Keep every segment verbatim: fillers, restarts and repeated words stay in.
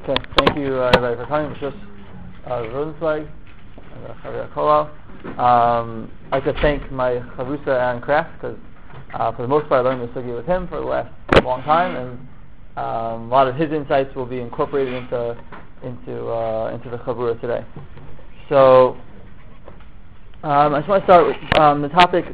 Okay, thank you uh, everybody for coming. It's just uh, Rosenzweig and uh, Javier Koval. Um, I'd like to thank my Chavrusa Aaron Kraft because uh, for the most part I learned the sugya with him for the last long time, and um, a lot of his insights will be incorporated into into uh, into the Chavrusa today. So um, I just want to start with um, the topic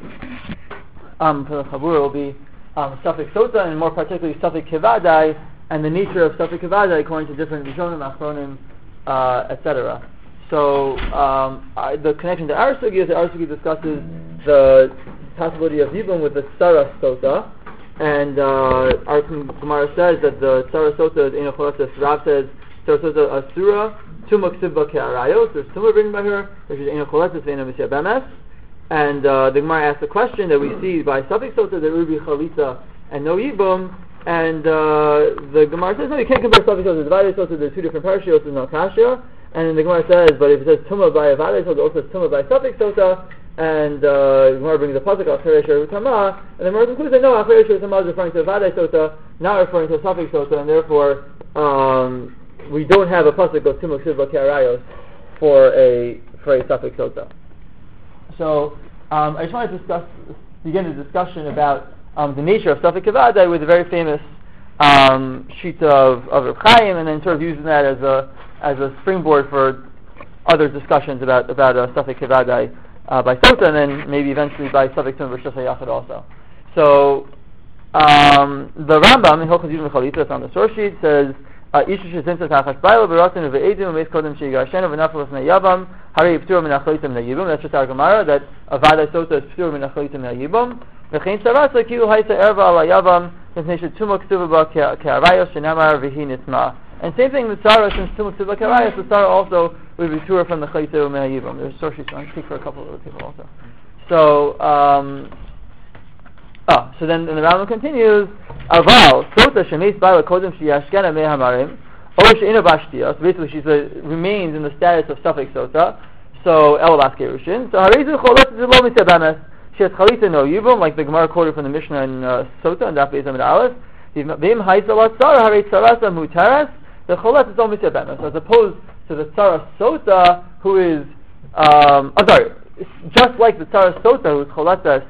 um, for the Chavrusa will be um, Safek Sota, and more particularly Safek Kivadai, and the nature of Safek Kivadai according to different Rishonim, Achronim, uh, et cetera. So um, I, the connection to our sugya is that our sugya discusses the possibility of Yibum with the Tzara Sota, and uh, our Gemara says that the Tzara Sota is Eino Choletzes. Rav says Tzara Sota Asura, Tumah Ksibba Ke'arayos, there's Tumah written by her, which is Eino Choletzes Ve'eino Misya Bemes. And uh, the Gemara asks the question that we see by Safek Sota that would be Chalitza and no Yibum. And uh, the Gemara says, no, you can't compare Safek Sota to Vadei Sota. There's two different parashiyos in Al-Kashya. And then the Gemara says, but if it says Tumah by Vadei Sota, it also says Tumah by Safek Sota. And uh, the Gemara brings the pasuk Acharei She'er Utama. And the Gemara concludes that no, Acharei She'er Utama is referring to Vadei Sota, not referring to Safek Sota. And therefore, um, we don't have a pasuk of Tumah Ksibba Ke'arayos for a for a Safek Sota. So um, I just want to discuss, begin the discussion about um, the nature of Safek Kivadai with a very famous um, sheet of, of Reb Chaim, and then sort of using that as a as a springboard for other discussions about about uh, Safek Kivadai uh, by Sota, and then maybe eventually by Safek Tumah B'Shas HaYachad also. So um, the Rambam in Hilchos Yibum Chalitza, it's on the source sheet, says Isha shezimtzat ha'achas bayla b'ratzin uve'edim u'meis kodem she'yigarashenu v'nafel l'fnei yavam harei p'tur min ha'chalitzah min ha'yibum. That's just our Gemara, that a Vadei Sota is p'tur min ha'chalitzah min ha'yibum. V'chein tzarasa ki'u ha'isa erva ala yavam v'pnei she'tumah k'tuva ba ke'arayos she'namar v'hi nitzma. And same thing with Tzara, since tumah k'tuva ke'arayos, the Tzara also would be p'tur from the chalitzah min ha'yibum. There's source sheets, I speak for a couple of other people also. So, um, Oh, so then, then the Rambam continues, Aval, Sota shemeis ba'ala kodem sheyashkena mehamarim, o she'ina bashtia. So basically, she remains in the status of Safek Sota. So Elabas Gerushin. So Harezu cholet zelo misabames. She has chalitza no yibum, like the Gemara quoted from the Mishnah in uh, Sota and Daf Beis Amid Aleph. V'im ha'itzalat tzara harei tzarasa mutaras. The cholet is all misabames, as opposed to the Tzara Sota, who is, um, I'm sorry, just like the Tzara Sota, who is choletas,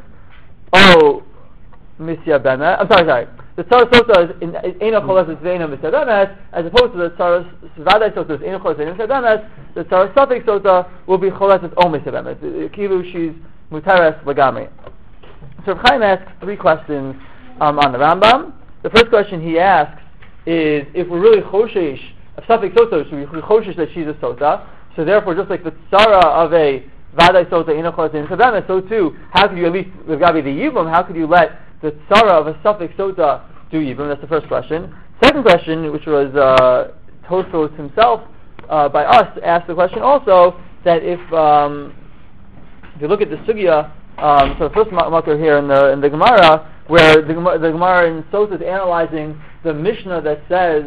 oh. Misya Bemes. I'm sorry, sorry. The Tzara Sota is in Eino Choletzes Ve'eino Misya Bemes, as opposed to the Tzara Vadei Sota is Eino Choletzes Ve'eino Misya Bemes. The Tzara Safek Sota will be Choletzes O Misya Bemes. Kilu she's Mutares Lagamri. So Reb Chaim asks three questions um, on the Rambam. The first question he asks is if we're really Choshesh of Safek Sota, should we Choshesh that she's a Sota? So therefore, just like the Tzara of a Vadei Sota Eino Choletzes Ve'eino Misya Bemes, so too, how could you at least with Gabi the Yibum? How could you let the Tzara of a Safek Sota do Yibum? That's the first question. Second question, which was uh, Tosfos himself uh, by us, asked the question also that if um, if you look at the sugya, um, so the first makar here in the in the Gemara, where the, the Gemara in Sota is analyzing the Mishnah that says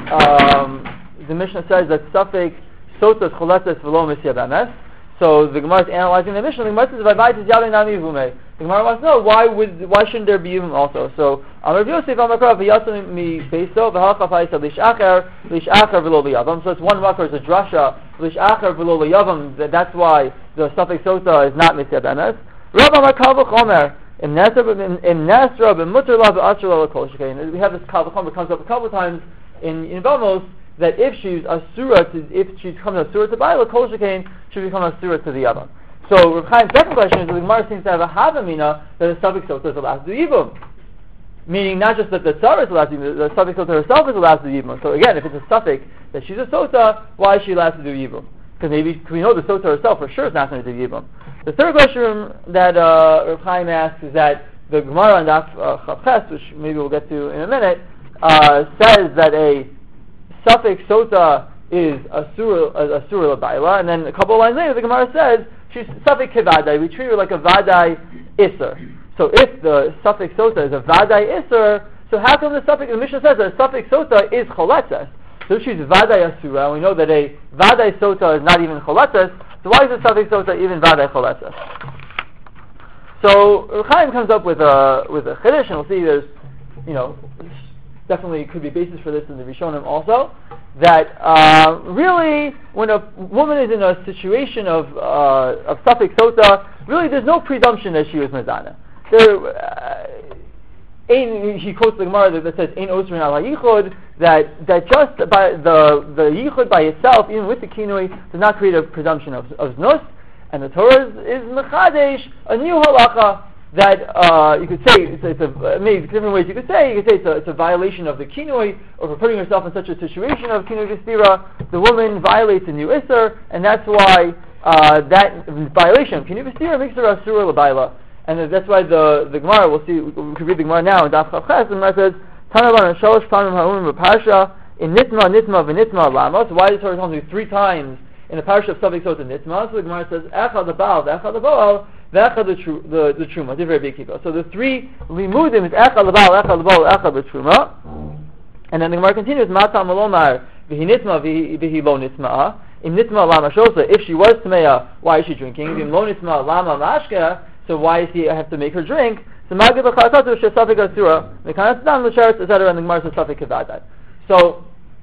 um, the Mishnah says that Safek Sota is choletzes v'lo misya bemes. So the Gemara is analyzing the Mishnah. The Gemara says, "Vayvayis yavei nami vume." The Gemara wants to know why would why shouldn't there be Yibum also? So Amar Yosef Amar Krav v'yatzim mi beiso v'halcha fa'isa lish acher lish acher v'lo liyavam. So it's one makar is a drasha lish acher v'lo liyavam. That's why the Safek Sota is not misya bemes. Rav Amar Kavach Omer im nasra b'mutar la v'achar la kol shekain. We have this Kavach Omer comes up a couple of times in in Bamos, that if she's asura to, if she's becoming asura to Baila, Kol Shekain should become asura to the Yavam. So Reb Chaim's second question is that the Gemara seems to have a havamina that the Safek Sota is allowed to do Yibum. Meaning not just that the Tzara is allowed to do, the Safek Sota herself is allowed to do Yibum. So again, if it's a Safek that she's a Sota, why is she allowed to do Yibum? Because maybe cause we know the Sota herself for sure is not going to do Yibum. The third question that uh, Reb Chaim asks is that the Gemara on Daf uh, Chavches, which maybe we'll get to in a minute, uh, says that a Safek Sota is Asura Asura L'Baila, and then a couple of lines later the Gemara says she's Safek Kivadai. We treat her like a Vadai Isser. So if the Safek Sota is a Vadai Isser, so how come the Safek, the Mishnah says that a Safek Sota is Choletzes? So if she's Vadai Asura, and we know that a Vadai Sota is not even Choletzes, so why is the Safek Sota even Vadai Choletzes? So Reb Chaim comes up with a with a Chiddush, and we'll see there's, you know, definitely could be basis for this in the Rishonim also. that uh, really, when a woman is in a situation of uh, of suffix sota, really there's no presumption that she was mezana. There, uh, Ein, he quotes the Gemara that says, "Ein osrin al hayichud," that that just by the the yichud by itself, even with the kinui, does not create a presumption of of znus. And the Torah is, is mechadesh a new halacha that uh, you could say it's, it's a maybe different ways you could say you could say it's a, it's a violation of the kinui, or for putting herself in such a situation of kinui v'stira, the woman violates a new isser, and that's why uh, that violation of kinui v'stira makes her asura l'bayla. And that's why the the Gemara, we'll see, we could read the Gemara now in Daf Chav Ches, and the Gemara says, Tanaban shalosh pamim ha'umim b'parsha in nitma nitma v'nitma lama. So why does the Torah tell me three times in the parsha of Safek Sota Nitma? So the Gemara says, Echad the Baal, Echad the Baal, Echad the tru, the the Truma. They're very big people. So the three limudim is Echad the Baal, Echad the Baal, Echad the Truma. And then the Gemara continues, Matam Malomar v'hi Nitma v'hi lo Nitma. In Nitma lama shosa, if she was Tameya, why is she drinking? In lo Nitma lama mashka, so why does he have to make her drink? So Magid b'chatatu shesafek asura, mekanat dam l'sharetz, et cetera. And the Gemara says Safek kavadat. So.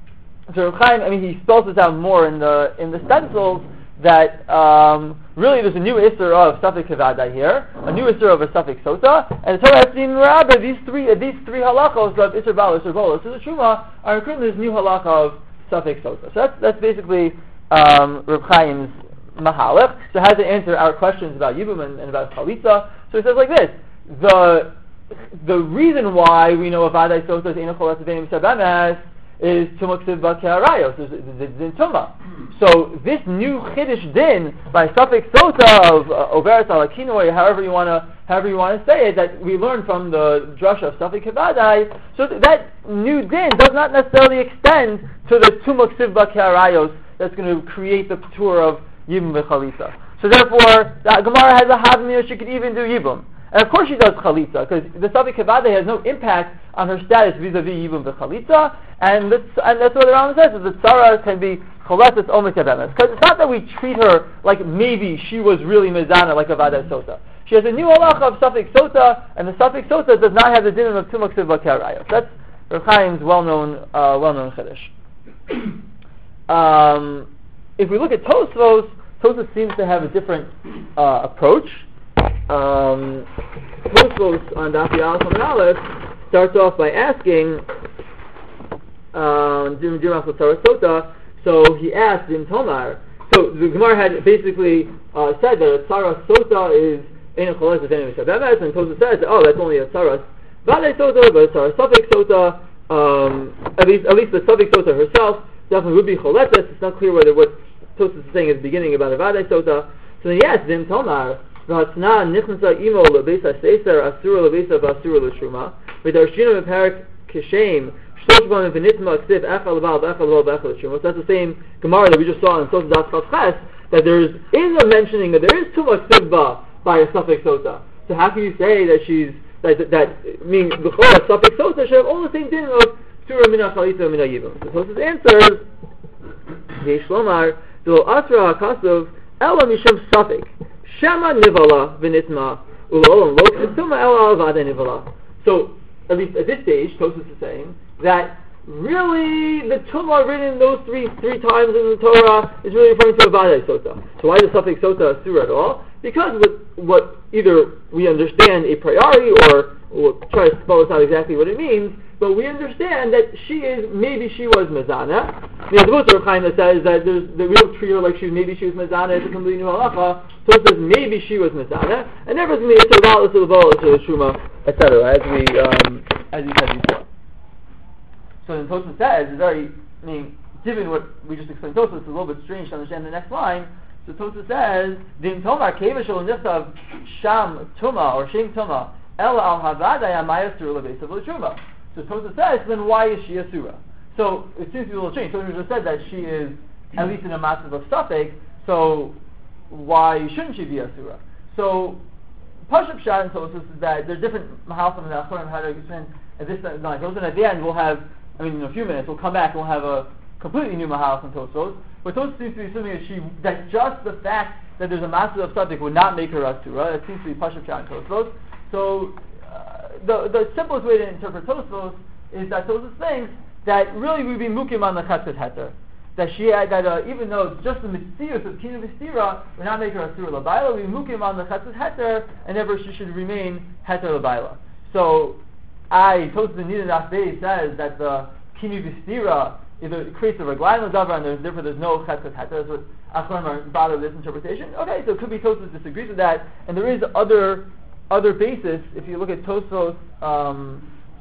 So Reb Chaim, I mean, he spells this out more in the in the stencils that um, really there's a new isser of Safek Kavada here, a new isser of a Safek Sota, and the Torah has seen Rabbi these three uh, these three halachos of Isser Bal, Isser Bol, Isser Truma are included in this new halacha of Safek Sota. So that's that's basically um, Reb Chaim's mahalach. So how to answer our questions about Yibum and, and about Chalitza. So he says like this: the the reason why we know Avadai Sota is Einachol Etzaveim Sabamas is Tumaksiv Bakharayos, is Din Tuma. So this new Chiddush Din by Safek Sota of Overes Alakinoi, however you wanna however you wanna say it, that we learn from the drasha of Safek Kavadai, so th- that new Din does not necessarily extend to the Tumaksiv Bakharayos that's going to create the tour of Yibum V'Chalitza. So therefore, the Gemara has a Havmir, she could even do Yibum. And of course she does Chalitza, because the Safek Kavadai has no impact on her status vis-a-vis Yibum V'Chalitza, and that's, and that's what the Rambam says, is that Tzara can be Choletes Omet Yabemes. Because it's not that we treat her like maybe she was really Mezana, like a Vadai Sota. She has a new halacha of Safek Sota, and the Safek Sota does not have the din of Tumuk Siv Bakarayos. That's Reb Chaim's well-known, uh, well-known Chiddush. um, if we look at Tosfos, Tosfos seems to have a different uh, approach. Um, Tosfos on Daf Yalef Amud Aleph starts off by asking, um, so he asked in Tomar. So the Gemara had basically uh, said that a Tzara Sota is Ein Choles V'Ein Mishabemes, and Tosfos says, oh, that's only a Tzara Vadai Sota, but a Tzara Safek Sota, um, at least at least the Safek Sota herself definitely would be Choletes. It's not clear whether what Tosfos is saying at the beginning about a Vadai Sota. So then he asked Dim Tomar, V'Hatzna Nichnasa Imo Lebesa Seiser Asura Lebesa V'Asura L'Shuma V'Darshina Meperik Kishem Shlosh B'Am V'Nitma Ksiv Echal L'Bal V'Echal L'Bal V'Echal L'Shuma. So that's the same Gemara that we just saw in Tosfos Das Chav Ches, that there is, is a mentioning that there is too much Sivba by a Safek Sota. So how can you say that she's that that, that mean the whole Safek Sota should have all the same din of Surah Mina Chalitza Mina Yibum? So Tosfos answers Yeishlomar Dilo Asra HaKasav Ela Mishum Safek Shema Nivala V'Nitma Ulolam Lo Ksuma Ela Avada Nivala. So at least at this stage, Tosfos is saying that really the Tumah written those three three times in the Torah is really referring to a Vadai Sota. So why is the Safek Sota Asura at all? Because with what either we understand a priori, or we'll try to spell this out exactly what it means, but we understand that she is, maybe she was Mezana. The Yadvut Rav Chaim that says that there's the real treat her like she maybe she was Mezana, it's a completely new halacha. So it says maybe she was Mezana, and never going to be Isser Bal, Isser Bol, Isser Shuma, et cetera. As we um, as you said before. So then Tosfos says, it's very, I mean, given what we just explained, Tosfos is a little bit strange to understand the next line. So Tosfos says, Din Tomar Keva Shel Nichtav Sham Tuma or Shem Tuma Ela Al Havadai Amaya Surah Lebesav L'Truma. So Tosfos says, then why is she a surah? So it seems to be a little strange. Tosfos just said that she is at least in a massive of Safek, so why shouldn't she be a surah? So Pashup Shad and Tosfos is that there's different mahalchim and achorim how to explain at this time. And at the end we'll have, I mean, in a few minutes we'll come back and we'll have a completely new mahal from Tosfos. But Tosfos seems to be assuming that she that just the fact that there's a massive of subject would not make her a surah. It seems to be Pashup Shad and Tosfos. So uh, the the simplest way to interpret Tosfos is that Tosfos thinks that really we'd be mukim on the Chetzes Heter. That she had, that uh, even though it's just the mitzvah of Kinu V'Stira, we're not making her Asura L'Baila, we mukim on the Chetzes Heter, and therefore she should remain Heter L'Baila. So, I, Tosfos in Nida Daf Beis says that the Kinu V'Stira either creates a Reglaim L'Davar, and there's, therefore there's no Chetzes Heter. That's what Achronim are bothered with this interpretation. Okay, so it could be Tosfos disagrees with that, and there is other other basis. If you look at Tosfos um,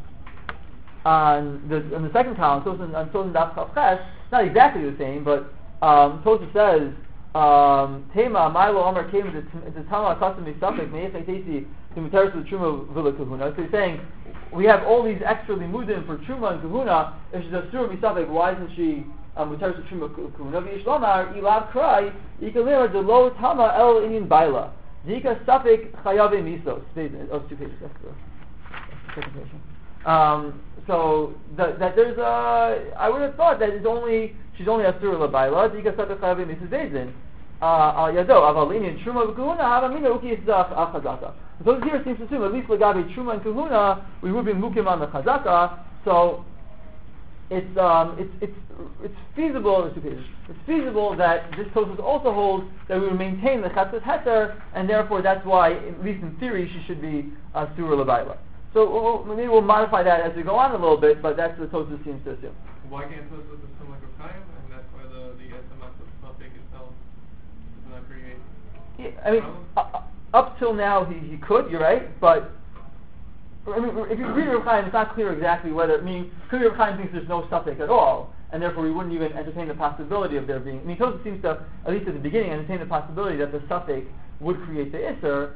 on the on the second column, Tosfos on Tosfos Daf Chav Ches, not exactly the same, but um, Tosfos says, Tema, Milo, Omar came to Tama Akasim Misafik, Me'echai Teisi, to Mutaris with Truma Vila Kahuna. So he's saying, we have all these extra limudim for Truma and Kahuna. If she's a Surah Misafik, why isn't she Mutaris with Truma Kahuna? V'yishlomar, Ilav Krai, Ikalimar, Delo Tama El Inyan Baila. Dika Safik Chayave Misos. Oh, two pages. That's the second page. Um, so that, that there's a, I would have thought that it's only she's only Asura L'Baila. Dika Safik Chayave Misos Bezin. Al Yado Avalinian Truma Kahuna Havamina Uki Yitzach Al Chazaka. So here seems to assume at least Lagabi Truma and Kahuna we would be mukim on the Chazaka. So it's um it's it's it's feasible. It's feasible that this Tosfos also holds that we would maintain the Chetzes Heter, and therefore that's why, at least in theory, she should be Asura L'Baila. So we'll, maybe we'll modify that as we go on a little bit, but that's what Tosfos seems to assume. Why can't Tosfos assume like a Chaim, and that's why the the S M S of Safik itself does not create? Yeah, I mean, uh, up till now he, he could. You're right, but I mean, if you read Rav Chaim, it's not clear exactly whether. I mean, clearly Rav Chaim thinks there's no Safik at all, and therefore we wouldn't even entertain the possibility of there being. I mean, Tosfos seems to, at least at the beginning, entertain the possibility that the Safik would create the Isser,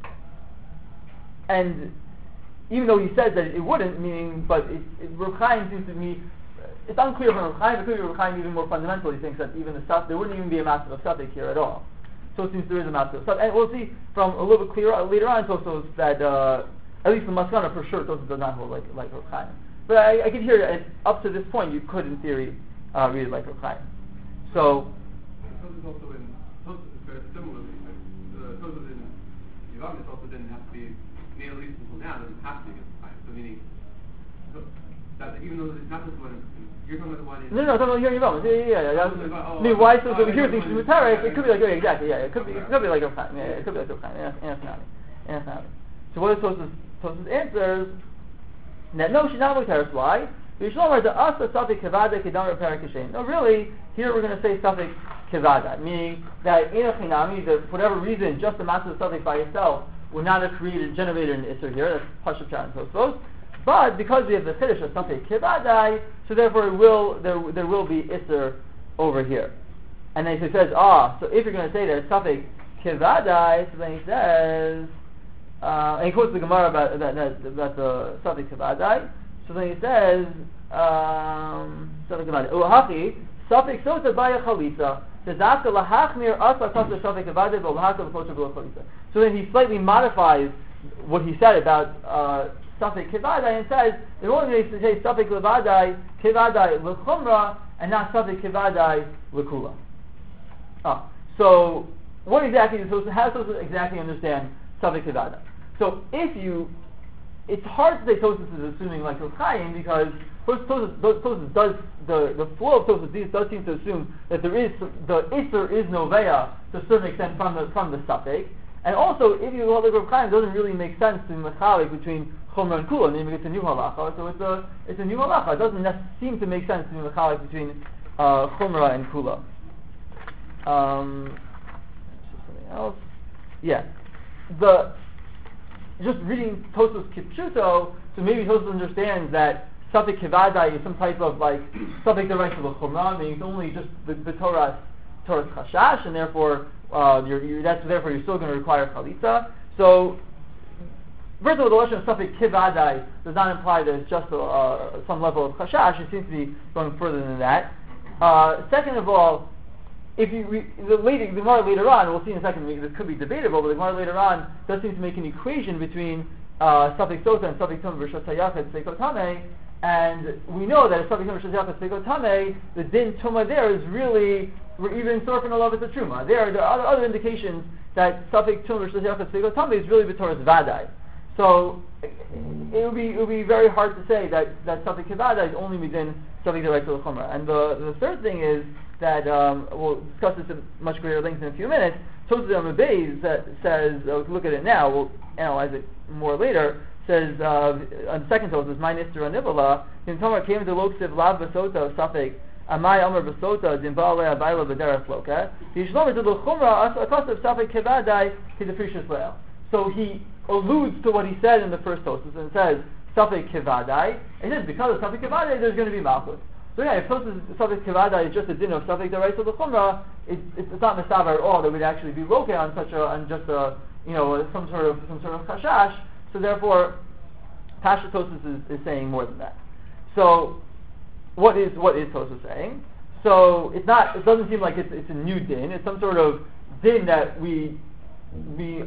and even though he says that it wouldn't, meaning, but it, it, Rav Chaim seems to me, it's unclear from Rav Chaim, but clearly Rav Chaim even more fundamentally thinks that even the Safik, there wouldn't even be a massive of Safik here at all. So it seems there is a massive of Safik, and we'll see from a little bit clearer later on Tosfos that. Uh, At least the Maskana for sure Tosfos does not hold like like Rav Chaim. But I, I can hear it, up to this point you could in theory uh, read it like Rav Chaim. So Tosfos also in Tosfos very similarly. Like, Tosfos in Yevamos also didn't have to be near at least until now doesn't have to be against Chaim. So meaning so that even though it's not this one, you're talking about the one in no no I'm talking about here in Yevamos. Yeah yeah yeah. yeah. Oh, I mean why so so here things from Tarek it could be like yeah, exactly yeah it could be it could be like Rav Chaim yeah it could be like Rav Chaim yeah yeah yeah. So what is Tosfos? Tosfos answers that no, she's not Mutaris. Why? No, really, here we're going to say Safik Kevada, meaning that in a Chinami, that for whatever reason, just the master of Safik by itself would not have created, generated an Isser here. That's Pashup Chat and Tosfos. But because we have the Chiddush of Safik Kevada, so therefore it will there there will be Isser over here. And then he says, ah, so if you're going to say that it's Safik Kevada, so then he says. Uh, and he quotes the Gemara about that, that, about the Safik Kevadai. So then he says, um, Safik Kevadai. Uhachi Safik Sota Baya Chalisa. Says after Lahachmir Asa Safik Safik Kevadai V'Lahaka V'Kosher V'Lo Chalisa. So then he slightly modifies what he said about uh, Safik Kevadai and says they're only going to say Safik Kevadai Kevadai L'Chumra and not Safik Kevadai L'Kula. Ah, so what exactly is supposed to how does Tosfos exactly understand Safik Kevadai? So if you, it's hard to say Tosfos is assuming like Rav Chaim because Tosfos, Tosfos does the the flow of Tosfos does seem to assume that there is the Isser is Noveya to a certain extent from the from the Safek, and also if you hold like Rav Chaim, it doesn't really make sense to mechalik between Chumra and Kula. Maybe it's a new halacha, so it's a it's a new halacha. It doesn't seem to make sense to mechalik between uh, Chumra and Kula. Um, something else, yeah, the. Just reading Tosfos Kipshuto, so maybe Tosfos understands that Safik Kevadai is some type of like Safik the right to the Chumrah, meaning it's only just the, the Torah's Torah's Chashash, and therefore uh, you're, you're, that's therefore you're still going to require Chalitza. So first of all, the lesson of Safik Kevadai does not imply that it's just a, uh, some level of Chashash. It seems to be going further than that. Uh, second of all, if you re- the later the Gemara later on, we'll see in a second. This could be debatable, but the Gemara later on does seem to make an equation between uh, Safik Sota and Safik Tum versus Hayachet Seiko Tameh, and we know that if Safik Tum versus Hayachet Seiko Tameh, the Din Tuma there is really we're even Sorfin Alav at the Truma. There, there are other, other indications that Safik Tum versus Hayachet Seiko Tameh is really B'Torah's Vadai. So it would be it would be very hard to say that that Safik Kevada is only within Safek Deraisa L'Chumra. And the, the third thing is that, um, we'll discuss this at much greater length in a few minutes, Tosfos on the Beis that says, uh, look at it now, we'll analyze it more later, says, uh, on the second Tosfos, my Nister Anivala, in Tomar came to Loksiv Lav Vasota Safek, Amai Amar Vasota, Dimbale Abaila V'Deras Loka, Yishlomer to L'Chumra, Asakosav Safek Kevadai, Kidafrishas Leil. So he alludes to what he said in the first Tosfos and says, Safek Kevadai, and he says, because of Safek Kevadai, there's going to be Malchus. So yeah, if Tosfos Safek Kevadai is just a din of Safek Deraisa L'Chumra, it, it's, it's not Mesavar at all that we'd actually be located on such a, on just a, you know, some sort of, some sort of Chashash, so therefore, Pasha Tosfos is, is saying more than that. So, what is what is Tosfos saying? So it's not. It doesn't seem like it's it's a new din. It's some sort of din that we we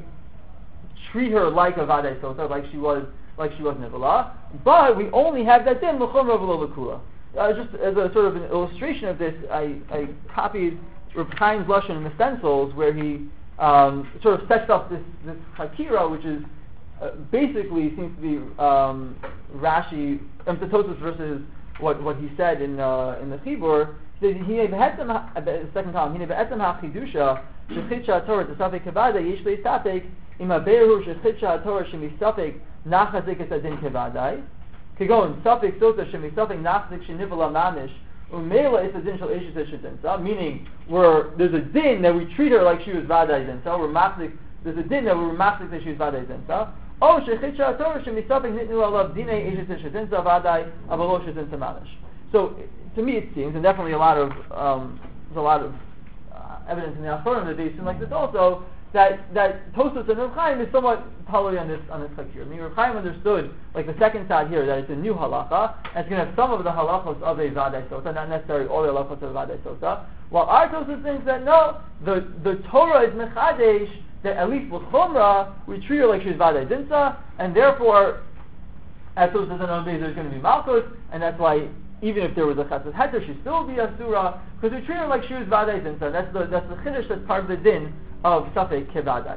treat her like a Vadai Sota, like she was like she was Nivola. But we only have that din l'chumra v'lo l'kula. Uh, just as a sort of an illustration of this, I, I copied Reb Chaim's lashon in the stencils where he um, sort of sets up this this hakira, which is. Uh, basically seems to be um, Rashi, um, Tosfos versus what what he said in uh, in the Chibur. He said he be'etzem at the second column. He be'etzem ha'chidusha shechitcha Torah t'safek kevada yesh le'safek im haberu shechitcha Torah shemisafek nachazik es adin kevadai kegon safek sota shemisafek nachazik shenivala mamish umela is adin shel eshes eshetinsa. Meaning, we're there's a din that we treat her like she was vadai dinsa. We're machzik. There's a din that we're machzik that she was vadai dinsa. Oh, shechitcha Torah shemisafek nitnu alav dinei eshes eshetinsa vadai avalo shetinsa mamish. So, to me, it seems, and definitely a lot of um, there's a lot of uh, evidence in the Acharonim that they seem like this also, that that Tosfos and Reb Chaim is somewhat totally on this on this hakir. I mean, Reb Chaim understood, like the second side here, that it's a new halacha, and it's going to have some of the halachos of a vadai sota, not necessarily all the halachos of a vadai sota. While our Tosfos thinks that no, the the Torah is mechadesh, that at least with chumra we treat her like she's vadai dinsa, and therefore, as Tosfos and Reb Chaim, there's going to be malchus, and that's why. Even if there was a chesed heter, she'd still be a surah, because we treat her like she was vadai dinsa. That's the that's the chiddush that's part of the din of safek kevadai.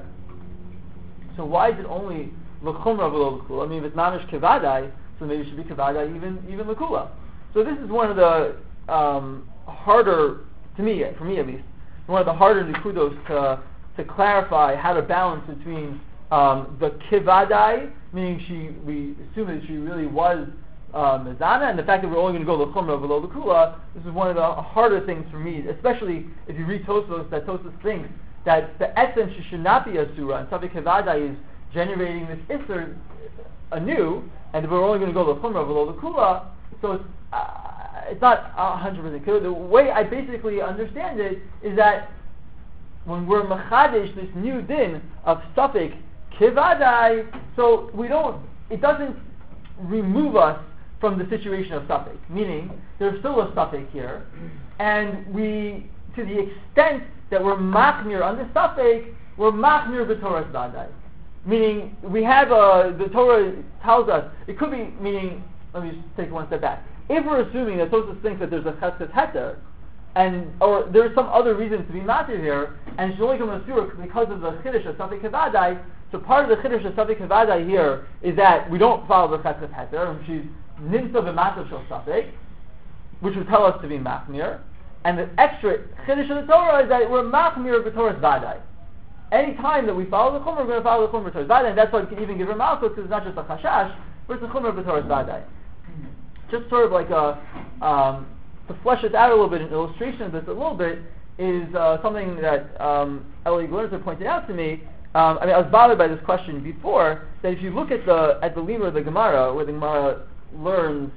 So why is it only l'chumra v'lo l'kula? I mean, if it's mamish kevadai, so maybe it should be kevadai even even l'kula. So this is one of the um, harder, to me, for me at least, one of the harder nekudos to to clarify how to balance between um, the kevadai, meaning she we assume that she really was. Uh, mezana, and the fact that we're only going to go l'chumra v'lo l'kula, this is one of the harder things for me, especially if you read Tosfos, that Tosfos thinks that the essence should not be a surah, and Safek Kevadai is generating this isser anew, and we're only going to go l'chumra v'lo l'kula, so it's, uh, it's not one hundred percent clear. The way I basically understand it is that when we're machadesh this new din of Safek Kevadai, so we don't, it doesn't remove us from the situation of safek, meaning there's still a safek here, and we, to the extent that we're machmir on the safek, we're machmir b'Torah's vadai. Meaning, we have a, the Torah tells us, it could be, meaning, let me just take one step back. If we're assuming that Tosfos thinks that there's a chesed heter, and, or there's some other reason to be matir here, and she's only coming to surah because of the chiddush of safek kevadai, so part of the chiddush of safek kevadai here is that we don't follow the chesed heter, and she's nimsa b'matzav shel safek, which would tell us to be machmir, and the extra chiddush of the Torah is that we're machmir b'Torah's vadai. Any time that we follow the chumrah, we're going to follow the chumrah b'Torah's vadai, and that's why we can even give her malchus, because it's not just a chashash, but it's a chumrah b'Torah's vadai. Just sort of like a, um, to flesh it out a little bit, an illustration of this a little bit, is uh, something that um, Eli Glorzer pointed out to me. Um, I mean, I was bothered by this question before, that if you look at the at the limur of the Gemara, where the Gemara learns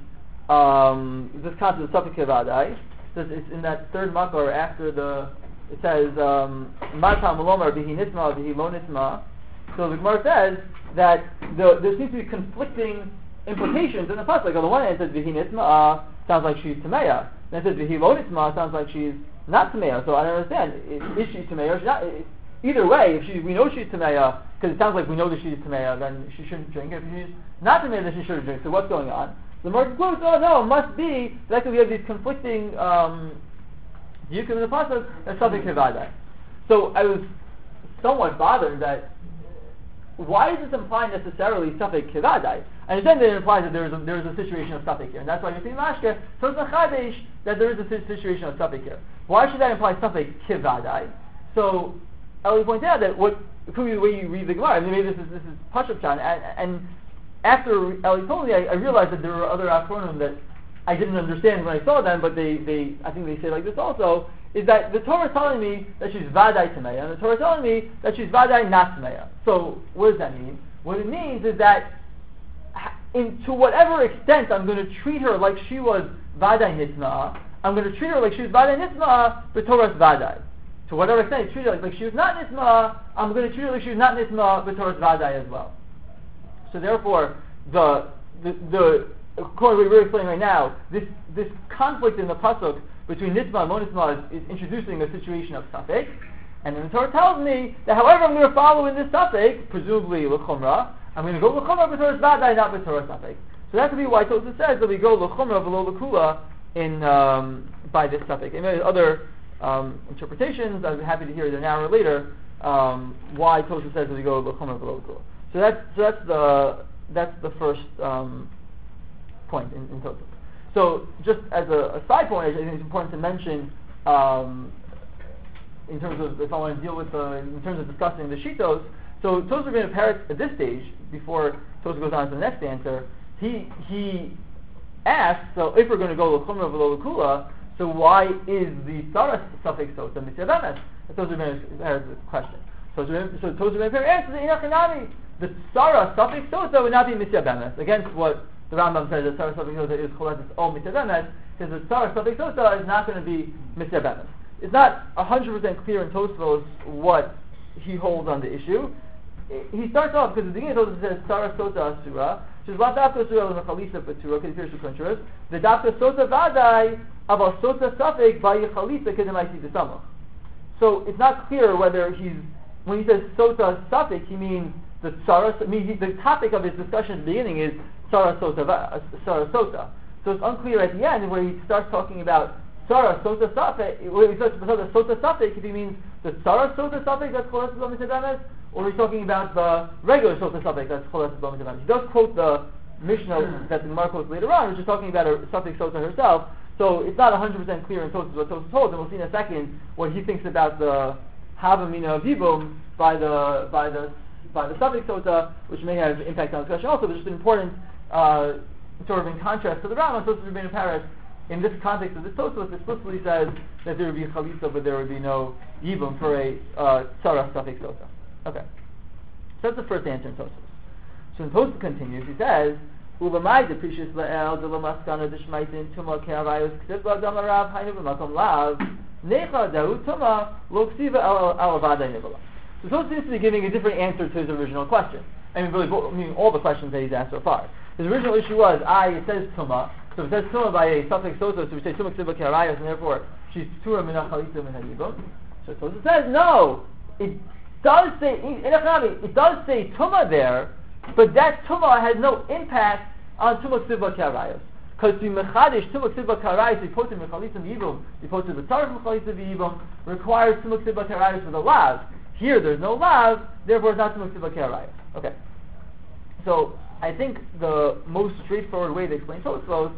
um, this concept of safek kevadai, it's in that third makor after the, it says, Matam Lomar Bihi Nisma Bihi Lo Nisma. So the Gemara says that the, there seems to be conflicting implications in the pasuk. Like on the one hand, it says Bihi Nisma, sounds like she's Tameya. Then it says Bihi Lo Nisma, sounds like she's not Tameya. So I don't understand. Is, is she Tameya or she's not? It, Either way, if she, we know she's Tameya, because it sounds like we know that she's Tameya, then she shouldn't drink. If she's not Tameya, then she shouldn't drink. So what's going on? The Gemara concludes, oh no, it must be that we have these conflicting um, yukim in the pasuk, that's safek kevadai. So I was somewhat bothered that why does this imply necessarily Safek Kivadai? I understand that it implies that there is a, there is a situation of Safek here, and that's why you see Mashke, so it's Chadesh that there is a situation of Safek here. Why should that imply Safek Kivadai? So, Eli pointed out that what, the way you read the Gemara, I mean, maybe this is this is Pashup Chan, and, and after Eli told me, I, I realized that there were other Achronim that I didn't understand when I saw them, but they, they I think they say like this also, is that the Torah is telling me that she's Vadai Tameya, and the Torah is telling me that she's Vadai not Tameya. So, what does that mean? What it means is that in, to whatever extent I'm going to treat her like she was Vadai Nitma, I'm going to treat her like she was Vadai Nitma, but Torah's Vadai. To whatever extent I treat her like, like she was not Nitma, I'm going to treat her like she was not Nitma, but Torah's Vadai as well. So therefore, the, the, the according to what we're explaining right now, this, this conflict in the Pasuk between Nitma and Monisma is, is introducing a situation of Safek, and then the Torah tells me that however I'm going to follow in this Safek, presumably L'chumra, I'm going to go L'chumra b'Torah's Vadai, not b'Torah Safek. So that could be why Tosfos says that we go L'chumra v'lo L'kula in, um, by this Safek. And there are other um, interpretations, I'd be happy to hear it an hour later, um, why Tosfos says that we go L'chumra v'lo L'kula. So that's, so that's the, that's the first um, point in, in Tosfos. So, just as a, a side point, I think it's important to mention, um, in terms of, if I want to deal with, the, in terms of discussing the Shitos, so Tosfos Rabbeinu Peretz at this stage, before Tosfos goes on to the next answer, he he asks, so if we're going to go L'chumra v'lo L'kula, so why is the Tzara Safek Sota Mitzvah Bemes? That's Tosfos Rabbeinu Peretz's question. So Tosfos Rabbeinu Peretz answers the Inachanami. The Tzara Safek Sota would not be Mitzvah Bemes, against what the Rambam says that Tzara Safek Sota is Choletis O Mitzvah Bemes, because the Tzara Safek Sota is not going to be Mitzvah Bemes. It's not one hundred percent clear in Tosfos what he holds on the issue. He starts off, because the beginning of Tosfos says Tzara Sota Asura, which is La Dafka Asura L'Mechalisa Patura, because it appears to Kuntrus, the Dafka Sota Vadai, Aval Sota Safek V'Yichalisa Kedemaisi D'Samach. So it's not clear whether he's, when he says Sota Safek, he means the Tzara, I mean, the topic of his discussion at the beginning is Tzara Sota, uh, Tzara Sota. So it's unclear at the end where he starts talking about Tzara Sota Safek, where he starts Sota Sota Safek, if he means the Tzara Sota Safek that's Choletis Bo Mitzvah Bemes, or he's talking about the regular Sota Safek that's Choletis Bo Mitzvah Bemes. He does quote the Mishnah that the Gemara quotes later on, which is talking about a Safek Sota herself. So it's not one hundred percent clear in Tosfos what Tosfos holds, and we'll see in a second what he thinks about the Havamina of Yibum by the by the by the Safek Sota, which may have impact on the discussion also, but just an important uh, sort of in contrast to the Rambam, Tosfos Rabbeinu Peretz, in this context of this Tosfos, explicitly says that there would be Chalisa, but there would be no Yibum for a uh, Tzara Safek Sota. Okay. So that's the first answer in Tosfos. So when Tosfos continues, he says, Ulamai deprecious la'el de lamaskana deshmaitin tuma ke'arayos ksib la'adam la'rav hainu b'makom lav necha dahu tuma lo ksiva al avadai nivala. So Tosfos seems to be giving a different answer to his original question. I mean, really, I mean, all the questions that he's asked so far. His original issue was, I, it says tuma, so it says tuma by a suffix sota, so we say tuma ksiva ke'arayos, and therefore she's tura minach chalisa min hayibum. So Tosfos says, no, it does say, it does say tuma there, but that tuma has no impact on tuma ksiva ke'arayos. Because to mechadish tuma ksiva ke'arayos, we put to mechalitza v'yibum, we put to the tzarech mechalitza v'yibum, requires tuma ksiva ke'arayos with a lav. Here there's no lav, therefore it's not tuma ksiva ke'arayos. Okay. So I think the most straightforward way to explain Tosfos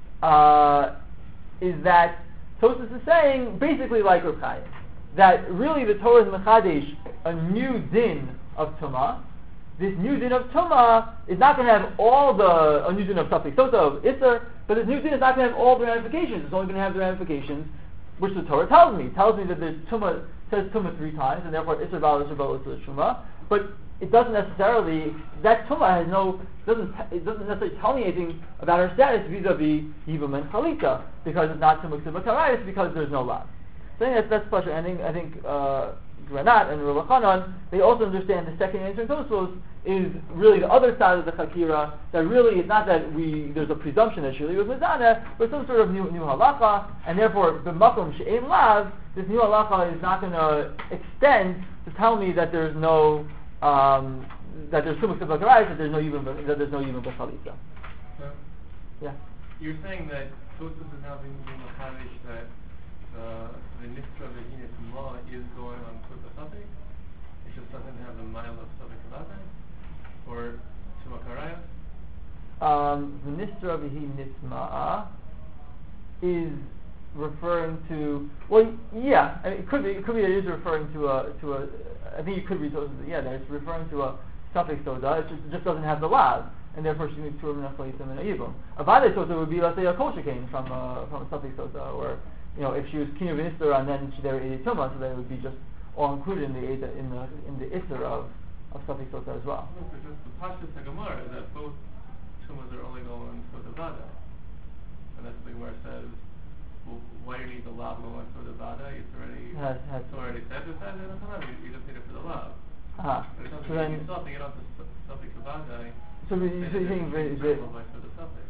uh, is that Tosfos is saying basically like Reb Chaim, that really the Torah is mechadish a new din of tuma. This new din of Tumah is not going to have all the, a new din of Safek Sota, of Isser, but this new din is not going to have all the ramifications. It's only going to have the ramifications which the Torah tells me. It tells me that there's Tumah, says Tumah three times, and therefore Isser Bal, Isser Bal, Isser Shumah, but it doesn't necessarily, that Tumah has no, doesn't, it doesn't necessarily tell me anything about her status vis-a-vis Yibum and Chalita, because it's not Tumah Ksiva Karayis, because there's no lav. So I think that's, that's special. I think, I think, uh, Granat and Rav Chanan, they also understand the second answer in Tosfos is really the other side of the Chakira, that really it's not that we there's a presumption that Shirley was Mizaneh, but some sort of new new halacha, and therefore the Makom She'ein Lav, this new halacha is not going to extend to tell me that there's no um, that there's Sumuk Tzibak that there's no Yibum that there's no Yibum B'Chalitza. So, yeah. You're saying that Tosfos is now being machadish that the the Niftra Vehinit Ma is going on Sota Safek. It just doesn't have the mile of Safek Kavadai. or Tuma Karaya? Um, V'nistra v'hi nisma'a is referring to, well, yeah, I mean, it could be, it could be that it is referring to a, to a, I think you could read those, yeah, that it's referring to a suffix soda, it just, it just doesn't have the lav, and therefore she needs turim and achleitim and a yibum. A vade soda would be, let's say, a kol shekain from a, from a suffix soda, or, you know, if she was kinu v'nisra and then she there ate tuma, so then it would be just all included in the in the in the isser of of suffix soda as well. No, because the pashtus hagamara is that both tumas are only going for the vada, and that's the Gemara says, well, why do you need the lav going for the vada? It's already has, has it's already said with that. You, you just need it for the lav. Uh-huh. But it doesn't So mean then, you still have to get off the su- suffix of vada. so you so you think is it? For the suffix.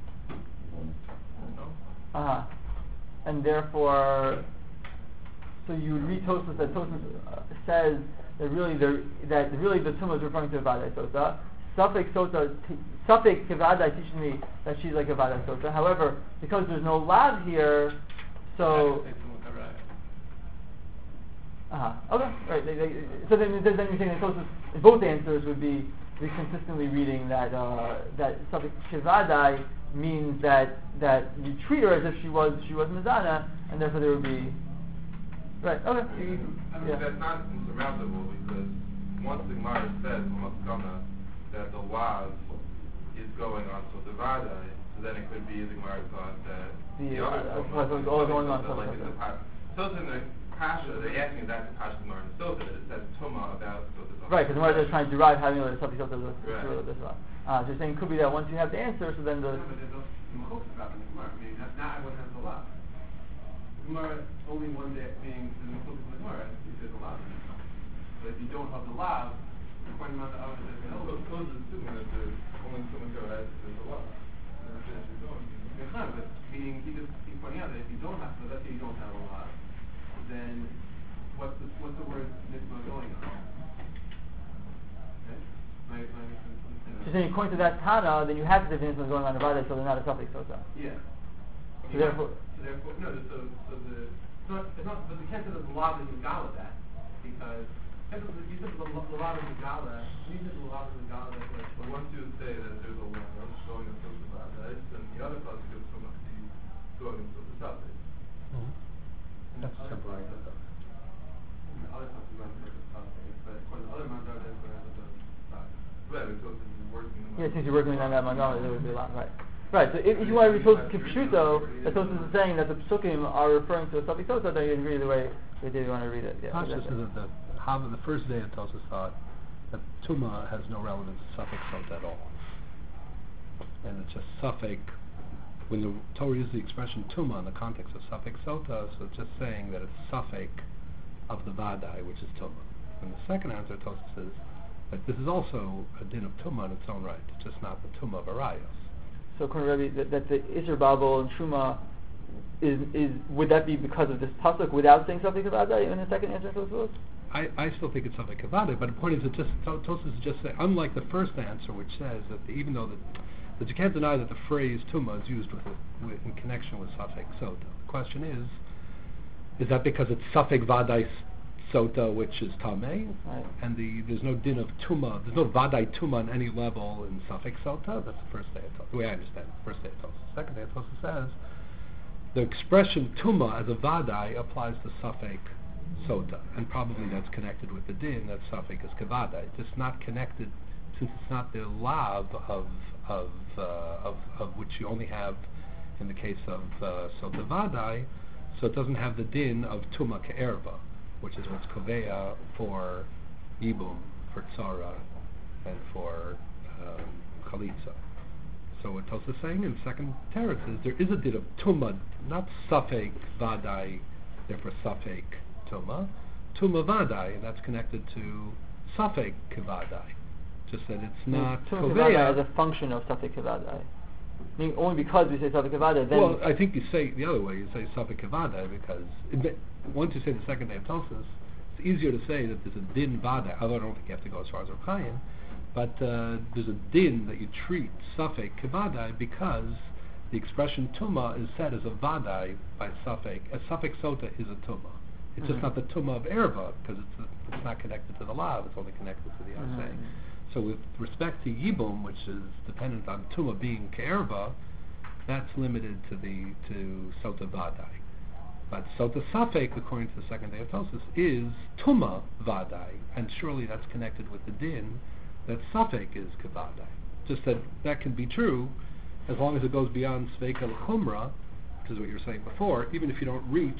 No? Uh huh. And therefore, so you would read Tosfos that Tosfos uh, says that really the that really the tumah is referring to a vadai sota. Suffix sota, t- suffix kevadai teaches me that she's like a vadai sota. However, because there's no lav here, so. Uh huh. Okay. Right. They, they, so then, then you're saying that Tosfos, both answers would be be consistently reading that uh, that suffix kevadai means that that you treat her as if she was she was mizana, and therefore there would be right. Okay. You, I mean yeah. that's not insurmountable because once the Gemara says Maskana that the lav is going on so divada, so then it could be the Gemara thought that the, the other uh, uh, was all going on. So like it's a so in the Pasha, they're asking if that's the Pasha Gemara in Sota that it says Tuma about Sota. Right, because the Gemara is trying to derive having a something else right. this one. Uh, so you're saying it could be that once you have the answer, so then the. No, but there's also machlokas about the Gemara. I mean, that's not everyone has the lav. The Gemara only one day being the machlokas in the Gemara if there's a lav. But if you don't have the lav, you're pointing out the other that No, but those are assuming that there's only someone who has there's a lav. But meaning he just he's pointing out that if you don't have, so let's say you don't have a lav, then what's the what's the word mitzvah going on? Okay, my my So then according to that Tana, then you have the definition going on about it, so they're not a suffix sota. yeah. So therefore, so therefore, no. So so the it's not it's not. But the can't say that the lav is megala that because you said the lav is megala. You said the lav is megala that. But once you say that there's a lav showing a Sota Vada, then the other thought is going to be going into the suffix. That's a simple idea. The other stuff is going to make a suffix, but for the other mandar, that's going to have the Right, because it's working. yeah, since you're working on that Mangala, there would be a lot, right? Right. So if, if you want to read Tosfos Kipshuto, that Tosfos is saying that the psukim are referring to a suffix sota, then you can read it the way they did. You want to read it. Yeah. Pasha Exactly. says that the, how the first day of Tosfos thought that Tuma has no relevance to suffix sota at all, and it's just suffix. When the Torah uses the expression Tuma in the context of suffix sota, so it's just saying that it's suffix of the vadai, which is Tuma. And the second answer Tosfos says that this is also a din of Tuma in its own right. It's just not the Tuma of Arayos. So, Rabbi, that, that the Isser Babel and Shuma is is would that be because of this pasuk without saying something about that in the second answer to those? I, I still think it's something kavada, but the point is that just Tosfos is just saying, unlike the first answer, which says that the, even though that that you can't deny that the phrase tuma is used with, a, with in connection with suffix sota. The question is, is that because it's suffix vadai sota, which is tamei, right. and the there's no din of tuma, there's no vadai tuma on any level in suffix sota? That's the first day of Tosfos, the way I understand it. First day of Tosfos. The second day of Tosfos says the expression tuma as a vadai applies to suffix sota, and probably that's connected with the din that suffix is kavada. It's just not connected, since it's not the lav of of uh, of of which you only have in the case of uh, sota vadai, so it doesn't have the din of tuma ke'erva, which is what's koveya for yibum, for tzara, and for um, chalitza. So what Tosfos is saying in second teretz is there is a din of tuma, not suffix vadai, therefore suffix tuma, tuma vadai, and that's connected to suffix kevadai. Just that it's not Tuma koveya as a function of suffix kevadai. I mean, only because we say suffix kevadai, then. Well, I think you say the other way. You say suffix kevadai because it, once you say the second day of Tosfos, it's easier to say that there's a din vadai. Although I don't think you have to go as far as Reb but uh, there's a din that you treat suffix kevadai because the expression tuma is said as a vadai by suffix. A suffix sota is a tuma. It's mm-hmm. just not the tuma of erva because it's a, it's not connected to the lav. It's only connected to the mm-hmm. saying. So with respect to Yibum, which is dependent on Tuma being Ke'erva, that's limited to the to Sota Vadai. But Sota Safek, according to the second day of Tosis, is Tuma Vadai, and surely that's connected with the din that Safek is Kavadai. Just that that can be true as long as it goes beyond Sveika L'Chumra, which is what you were saying before, even if you don't reach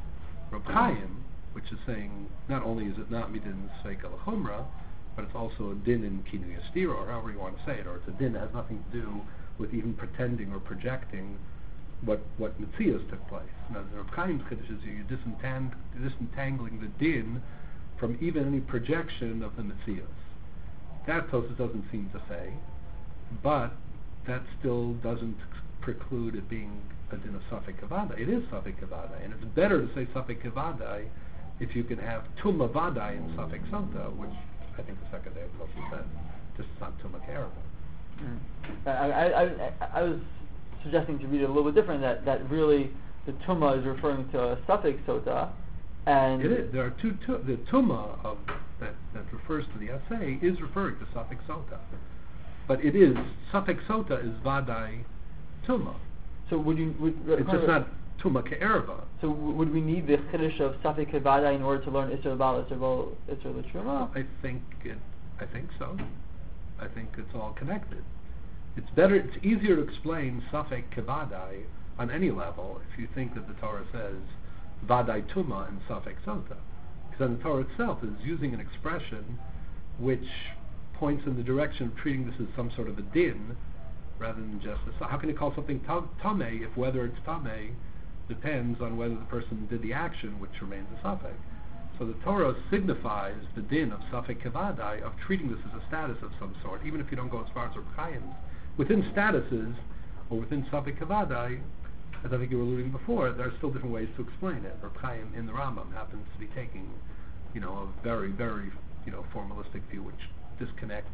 Reb Chaim, which is saying not only is it not midin Sveika L'Chumra, but it's also a din in Kinu Yastira, or however you want to say it, or it's a din that has nothing to do with even pretending or projecting what what Metzias took place. Now, the Reb Chaim's Kiddush is you're disentang- disentangling the din from even any projection of the Metzias. That Tosfos doesn't seem to say, but that still doesn't preclude it being a din of Safek Kavadai. It is Safek Kavadai, and it's better to say Safek Kavadai if you can have Tumma Vadai in Safek Sota, which I think the second day of Tosfos said, just not Tumma Ke'erva. Mm. I, I, I, I was suggesting to read it a little bit different, that, that really the Tumma is referring to a Safek Sota, and it is. There are two, two the Tumma of that, that refers to the Asay is referring to Safek Sota. But it is, Safek Sota is Vadai Tumma. So would you... Would, it's just not Tumma Ke'erva. So w- would we need the Chiddush of Safek Kavadai in order to learn Isser Bal, Isser Bal, Isser L'Truma? I think it, I think so. I think it's all connected. It's better, it's easier to explain Safek Kavadai on any level if you think that the Torah says Vadai Tumma and Safek Sota. Because then the Torah itself is using an expression which points in the direction of treating this as some sort of a din rather than just a... How can you call something tameh if whether it's tameh depends on whether the person did the action, which remains a Safek. So the Torah signifies the din of Safek Kavadai, of treating this as a status of some sort, even if you don't go as far as Reb Chaim's. Within statuses, or within Safek Kavadai, as I think you were alluding before, there are still different ways to explain it. Reb Chaim in the Rambam happens to be taking, you know, a very, very, you know, formalistic view, which disconnects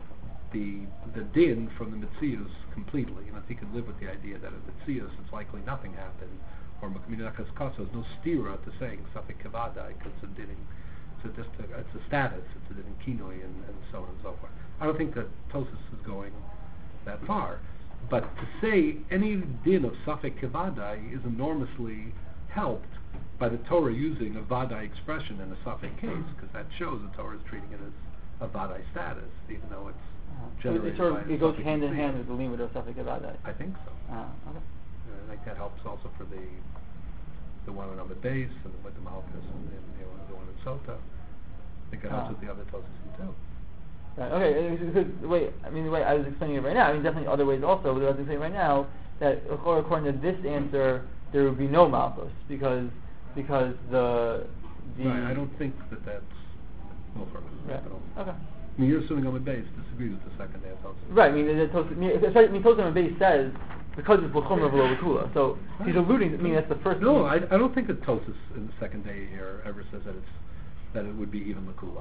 the the din from the Metzius completely. And I think he could live with the idea that in Metzius it's likely nothing happened, or Mekminakas Kasa is no stira to saying Safek Kavadai, because it's a dinning. It's a, just a, it's a status, it's a din in Kinoi, and, and so on and so forth. I don't think that Tosfos is going that far. But to say any din of Safek Kavadai is enormously helped by the Torah using a Vadai expression in a Safek case, because that shows the Torah is treating it as a Vadai status, even though it's uh, generated it, sort of, by it goes Safek hand in Metzius. hand with the limud of Safek Kavadai. I think so. Uh, okay. Uh, I think that helps also for the the one on the base and with the Malchus and the, the, one, the one in Sota. I think it helps uh. with the other Tosfos too. Right, okay, because the way, I mean, the way I was explaining it right now, I mean, definitely other ways also, but I was explaining right now, that according to this answer, there would be no Malchus, because, because the, the... Right, I don't think that that's... Well, for Right, okay. I mean, you're assuming on the base disagrees with the second day of Tosfos. Right, I mean, the Tos- I mean, I mean, Tosfos on the base says, because it's L'chumra v'lo l'kula, so he's alluding, I mean, that's the first... No, I, I don't think that Tosfos in the second day here ever says that it's that it would be even l'kula.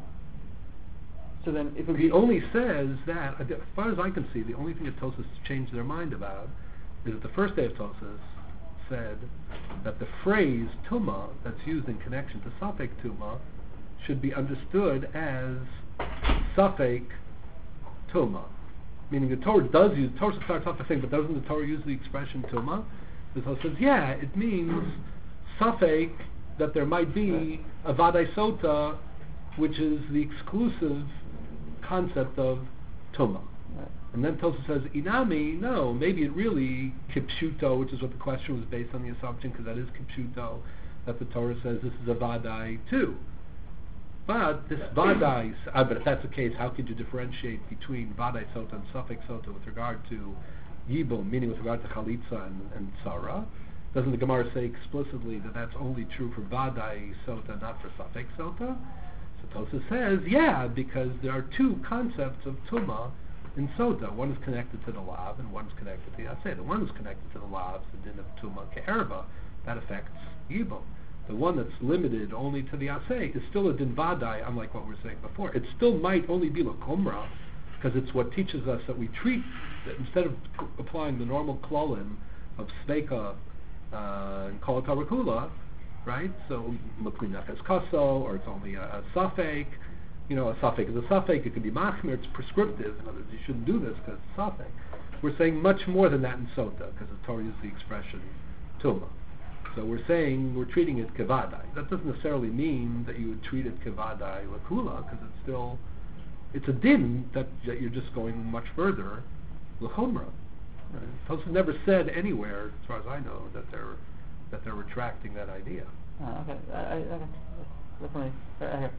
So then, if it He only says that, as far as I can see, the only thing that Tosfos changed their mind about is that the first day of Tosfos said that the phrase Tumma that's used in connection to Safek Tumma should be understood as Safek Tumma. Meaning the Torah does use, Torah starts off by saying, but doesn't the Torah use the expression Tumma? The Torah says, yeah, it means Safek, that there might be a Vadai Sota, which is the exclusive concept of Tumma. Right. And then Tosfos says, Inami, no, maybe it really Kipshuto, which is what the question was based on, the assumption, because that is Kipshuto, that the Torah says this is a Vadai too. But this Vadai, uh, but if that's the case, how could you differentiate between Vadai Sota and Safek Sota with regard to Yibum, meaning with regard to Chalitza and, and Tzara? Doesn't the Gemara say explicitly that that's only true for Vadai Sota, not for Safek Sota? So Tosfos says, yeah, because there are two concepts of Tumma in Sota. One is connected to the Lav, and one is connected to the Aseh. The one is connected to the Lav, the din of Tumma Ke'erva, that affects Yibum. The one that's limited only to the Aseh is still a din Vadai, unlike what we were saying before. It still might only be L'Kumra, because it's what teaches us that we treat, that instead of c- applying the normal klolim of Sveika uh, and Kol Tarakula, right? So Mukminakas Kaso, or it's only a, a Safek, you know, a suffix is a suffix. It can be machmir. It's prescriptive. In other words, you shouldn't do this because it's a suffix. We're saying much more than that in sota because the Torah uses the expression tuma. So we're saying we're treating it kevadai. That doesn't necessarily mean that you would treat it kevadai lakula because it's still it's a din that, that you're just going much further l'chumra. Right? Tosfos never said anywhere, as far as I know, that they're that they're retracting that idea. Uh, okay, I, I, okay, definitely. Right here.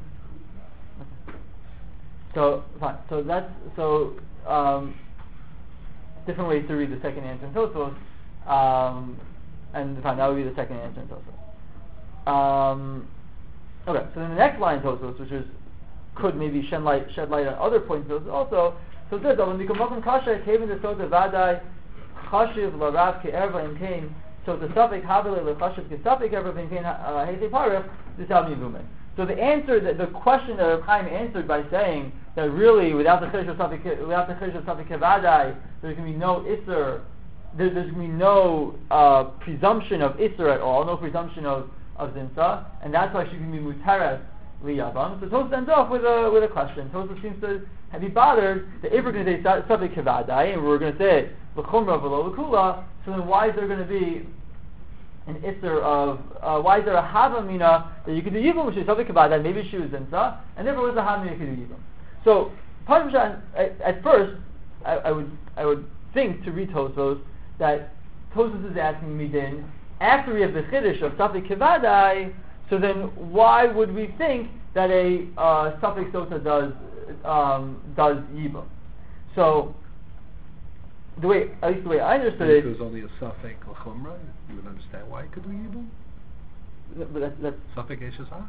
Okay. So fine. So that's so um, different ways to read the second answer in Tosfos, um, and fine. That would be the second answer in Tosfos. Um, okay. So then the next line in Tosfos, which is could maybe shed light shed light on other points in Tosfos also. So it says that when we come back from kasha, came in the sota vadai chashiv larav ke'erva in kain. So the suffix havile lechashiv kesafik ever in kain heisei parich this how mivumen. So the answer, that the question that Reb Chaim answered by saying that really without the chiddush of suffix, without the chiddush of suffix kevadai, there's going to be no isser, there, there's going to be no uh, presumption of isser at all, no presumption of of zinsa, and that's why she can be mutares liyavam. So Tosfos ends off with a with a question. Tosfos seems to have been bothered that if we're going to say suffix kevadai and we're going to say l'chumra v'lo l'kula, so then why is there going to be an isser of uh, why is there a havamina that you can do yibum, which is something about that maybe she was insa, and therefore was a havamina you can do yibum. So Parshas at, at first I, I would I would think to read Tosfos that Tosfos is asking me then after we have the chiddush of Safik Kivadai, so then why would we think that a uh, Safik Sota does um, does yibum? So the way, at least the way I understood if it, it was only a suffix l'chumra, you would understand why it could do yibum. but that's, that's Suffix eshesach.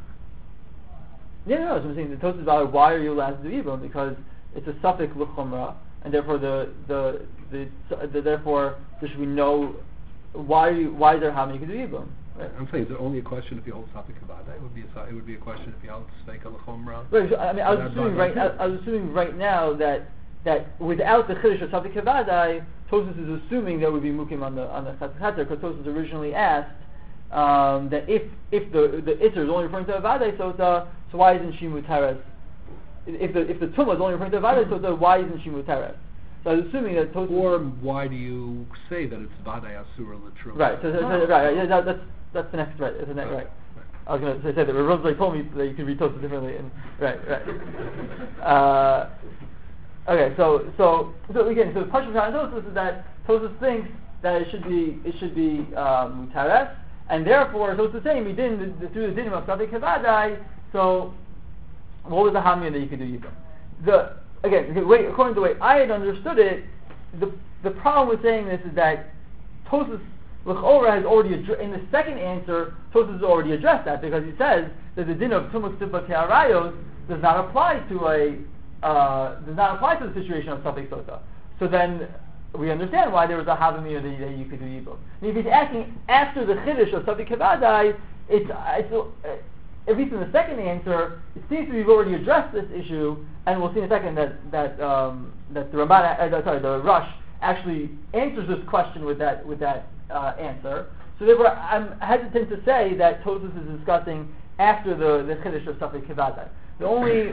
yeah, no, so I'm saying the Tosfos is about why are you allowed to do yibum, because it's a suffix l'chumra, and therefore the the the, the, the therefore there should be no why are you, why is there how many you can do yibum? Right. I'm saying, is it only a question if you hold suffix kavada? It would be a su- it would be a question if you hold suffix l'chumra. Right. So, I mean, I was That's assuming not right. I, true. I was assuming right now that that without the chiddush of Safik Kavadai, Tosfos is assuming that would be mukim on the on the Chatzar, because Tosfos originally asked um, that if if the the Isser is only referring to Avadai Sota, so why isn't she mutares? If the if the Tumah is only referring to Avadai Sota, why isn't she mutares? So I was assuming that Tosfos. Or why do you say that it's vadai asura l'truah? Right. So, so, so, right. Right. Yeah, that, that's that's the next right. That's the next right. I was going to say that Rav Rosberg told me that you can read Tosfos differently. And right. Right. Uh, Okay, so so so again, so the Pashut Tosfos is that Tosfos thinks that it should be it should be um, mutares, and therefore Tosfos is saying we didn't through the dinim of Safik Kavadai. So what was the hamina that you could do yibum? The again, the way, according to the way I had understood it, the the problem with saying this is that Tosfos l'chora has already addre- in the second answer Tosfos has already addressed that, because he says that the din of Tumuk Sibba Ke'arayos does not apply to a Uh, does not apply to the situation of Safik Sota. So then we understand why there was a Havamir that, that you could do Yibum. If he's asking after the Chiddush of Safik Kavadai, it's, it's uh, at least in the second answer, it seems to be we've already addressed this issue, and we'll see in a second that that um, that the Ramban, uh, sorry, the Rush actually answers this question with that with that uh, answer. So therefore, I'm hesitant to say that Tosfos is discussing after the the Chiddush of Safik Kavadai. The only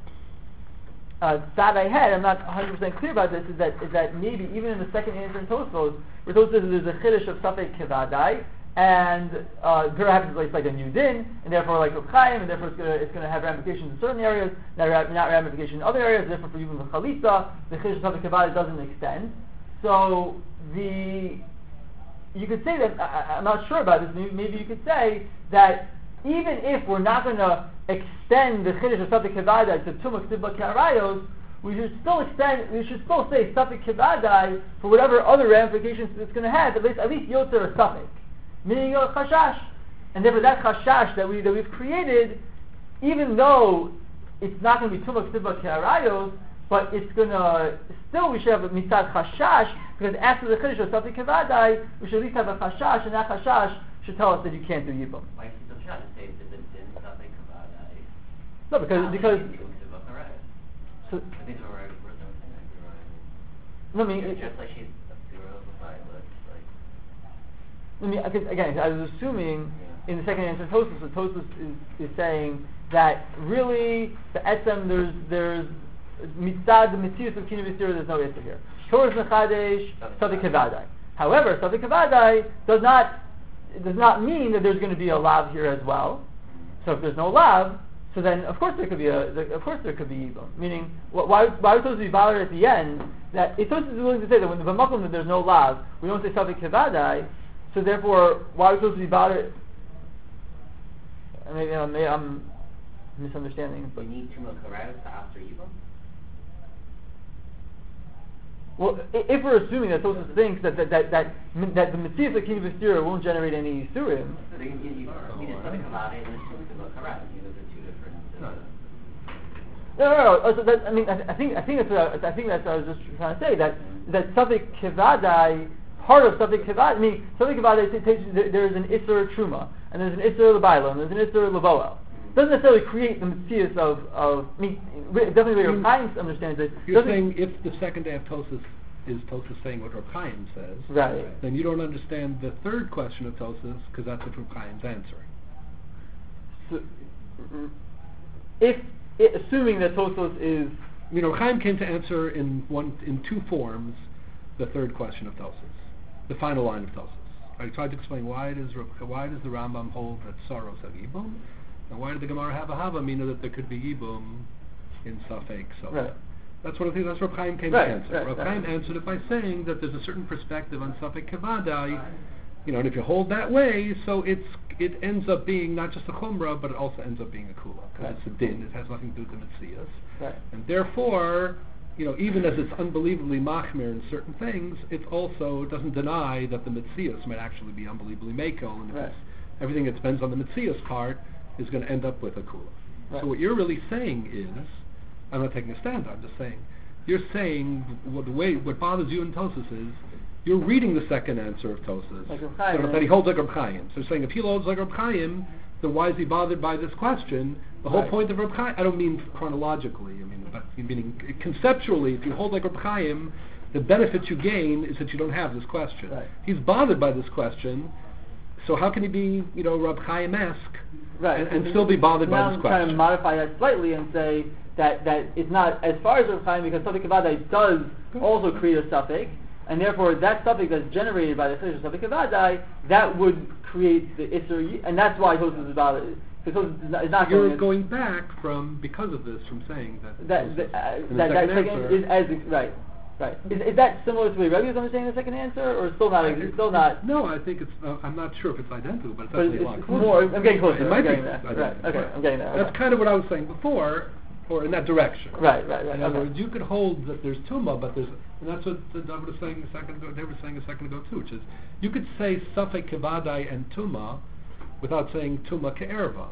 Uh, thought I had, I'm not one hundred percent clear about this, is that is that maybe even in the second answer in Tosfos, where Tosfos says there's a chiddush of Safek Kevadai, and uh, there happens to be like a new din, and therefore like Reb Chaim, and therefore it's going to it's going to have ramifications in certain areas, not, ra- not ramifications in other areas. And therefore, for even the Chalitza, the chiddush of Safek Kevadai doesn't extend. So the you could say that I, I'm not sure about this. Maybe, maybe you could say that even if we're not going to extend the chiddush of Safik Kevadai to Tumuk Sibba Ke'arayos, we should still extend. We should still say Safik Kevadai for whatever other ramifications it's going to have. At least, at least Yotzer or Safik, meaning a chashash, and therefore that chashash that we that we've created, even though it's not going to be Tumuk Sibba Ke'arayos, but it's going to still we should have a mitzad chashash, because after the chiddush of Safik Kevadai, we should at least have a chashash, and that chashash should tell us that you can't do yibum. Why is he trying to say that the din Safek Kavadai? No, because because so, I think we're right. We're not saying that you're right. no, I mean, It's it, just like she's a zero of a five, like, I mean, because, again, I was assuming, yeah. in the second answer Tosfos, so Tosfos is, is saying that really the etzem there's there's mitzad the mitzius of kinui v'stira there's no issue here. Torah mechadesh safek kavadai. However, safek kavadai does not it does not mean that there's going to be a lav here as well. So if there's no lav, so then of course there could be a there, of course there could be yibum. Meaning, wh- why why would Tosfos be bothered at the end that if Tosfos is willing to say that when the b'makom that there's no lav, we don't say safek kavadai. So therefore, why would Tosfos be bothered? Maybe I'm, maybe I'm misunderstanding. But We need two Makarev after Yibam? well, i- if we're assuming that Tosfos thinks that that that that, that the mitzvah of kinui v'stira won't generate any isurim. So you, you, you need a Sadiq Kavadai and a Sadiq Makarev. You know, those are two different... Uh, No, no, no. Oh, so that, I mean, I, I think I think that's what I, I think that's what I was just trying to say. That that safek kavadai, part of safek kavadai. I mean, safek kavadai t- takes there, there's an isur truma, and there's an isur lebaila, and there's an isur leboel. Doesn't necessarily create the mitzvahs of of. I mean, definitely Rav Chaim understands it. You're Doesn't- saying if the second day of Tosfos is Tosfos saying what Rav Chaim says, Right. then you don't understand the third question of Tosfos because that's what Rav Chaim's answering. So, r- if it, assuming that Tosfos is You know, Rav Chaim came to answer in one in two forms the third question of Tosfos, the final line of Tosfos. I tried to explain why does Rav- why does the Rambam hold that sorrows have yibum, and why did the Gemara have a hava, meaning that there could be yibum in safek. So Right. that's what I think. That's Rav Chaim came Right, to answer. right, Rav right. Chaim answered it by saying that there's a certain perspective on safek kavadai, you know, and if you hold that way, so it's it ends up being not just a chumrah, but it also ends up being a kula because Right. it's a din. It has nothing to do with the mitzias. right. And therefore, you know, even as it's unbelievably machmir in certain things, it also doesn't deny that the mitzias might actually be unbelievably makel, and if Right. it's, everything that depends on the mitzias part is going to end up with a kula. Right. So what you're really saying is, I'm not taking a stand, I'm just saying, you're saying what the way what bothers you in Tosfos is you're reading the second answer of Tosfos, Like Reb Chaim, that, that he holds like Reb Chaim. So you're saying if he holds like Reb Chaim, then why is he bothered by this question? The whole Right. point of Reb Chaim, I don't mean chronologically, I mean, but meaning conceptually, if you hold like Reb Chaim, the benefit you gain is that you don't have this question. Right. He's bothered by this question, so how can he be, you know, Reb Chaim-esque Right. and, and still be bothered now by this I'm trying to question? modify that slightly and say that, that it's not as far as Rav Chaim because safek kavadai does also create a suffix, and therefore that suffix that's generated by the chiddush of safek kavadai that would create the isur, and that's why Tosfos is about it. Because Tosfos is not, is not You're going, going back from, because of this, from saying that that Tosfos- that, uh, in the that, that second second answer- is as right. Right. Is, is that similar to the way Rebbe is understanding the second answer, or still not? It's still not. No, I think it's. Uh, I'm not sure if it's identical, but it's But definitely it's a lot it's closer. more. I'm getting closer. It I'm might be getting there. identical. Right. Okay. I'm getting there. That's okay. kind of what I was saying before, or in that direction. Right. Right. Right. In other Okay. words, you could hold that there's tuma, but there's, and that's what the David was saying a second ago. They were saying a second ago too, which is you could say safek kavadai and tuma without saying tuma ke'erva.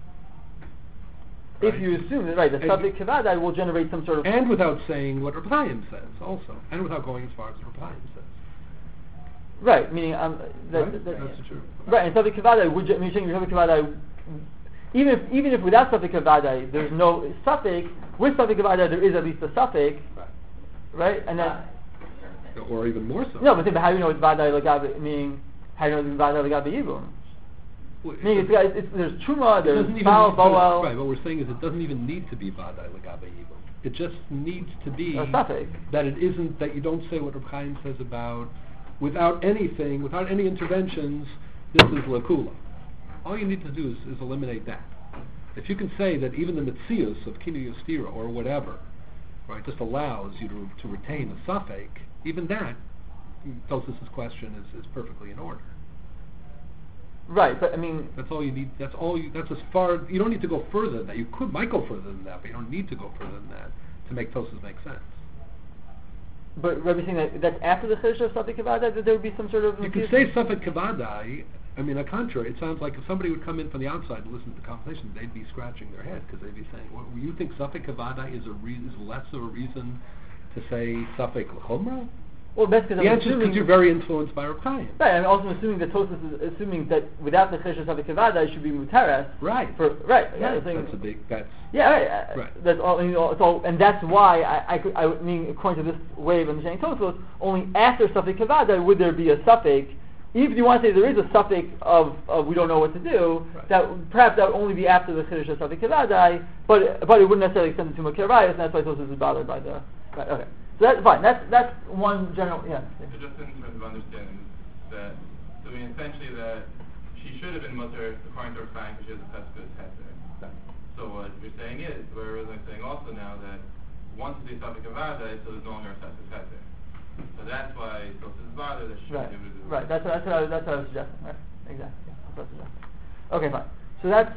If you assume that right, the And subject kavadai will generate some sort of And without saying what Reb Chaim says, also, and without going as far as Reb Chaim says. right, meaning um, that, Right? that, That's true. right, and subject kavadai would ge- meaning subject kavadai, even if even if without subject kavadai there's no suffix, with subject kavadai there is at least a suffix, Right. right, and then Or even more so. no, but then how do you know it's vadai lagabe? Meaning how do you know it's vadai lagabe yibum? Well, Meaning it's, got- it's, there's truma, It there's doesn't even foul, need- boel, Right, what we're saying is it doesn't even need to be Vadai Lagabe Yibum. It just needs to be a suffix. that it isn't, that you don't say what Reb Chaim says about, without anything, without any interventions, this is Lakula. All you need to do is, is eliminate that. If you can say that even the Mitzius of Kinu Yostira or whatever, right, just allows you to, to retain a suffix, even that, Tosfos' question is, is perfectly in order. Right, but I mean, That's all you need. That's all you. That's as far. You don't need to go further than that. You could might go further than that, but you don't need to go further than that to make Tosfos make sense. but Rebbe saying that that's after the chiddush of subject kavadai that there would be some sort of You can say Safek Kavadai. I mean, on the contrary, it sounds like if somebody would come in from the outside to listen to the conversation, they'd be scratching their head because they'd be saying, well, "You think Safek Kavadai is a re- is less of a reason to say Safek L'chomra?" Well, that's because The I'm answer is assuming because you're very influenced by Reb Chaim. right. I'm also assuming that Tosfos is assuming that without the chiddush of subject kavadai it should be mutares. Right. For right. Yeah, Right. saying- That's a big. That's Yeah, right. uh, Right. That's all. You know, it's all, and that's why I, I, could, I mean, according to this way of understanding Tosfos, only after suffix kavada would there be a suffix even if you want to say there is a suffix of, of we don't know what to do, Right. that perhaps that would only be after the chiddush of suffix kevadai, but but it wouldn't necessarily extend to Tumah Kirayas, and that's why Tosfos is bothered by the. Right, okay, so that's fine. That's that's one general. Yeah. So just in terms of understanding that, so I mean essentially that she should have been mutter according to her fine because she has a peskus heter. Right. So what you're saying is, whereas I'm saying also now that once it's a topic of Vada, so there's no longer a peskus heter. So that's why Tosfos is bothered that she Right. should be able to do Right. That's what, that's what I was, that's what I was suggesting. Right. Exactly. Yeah. That's what I was suggesting. Okay, fine. So that's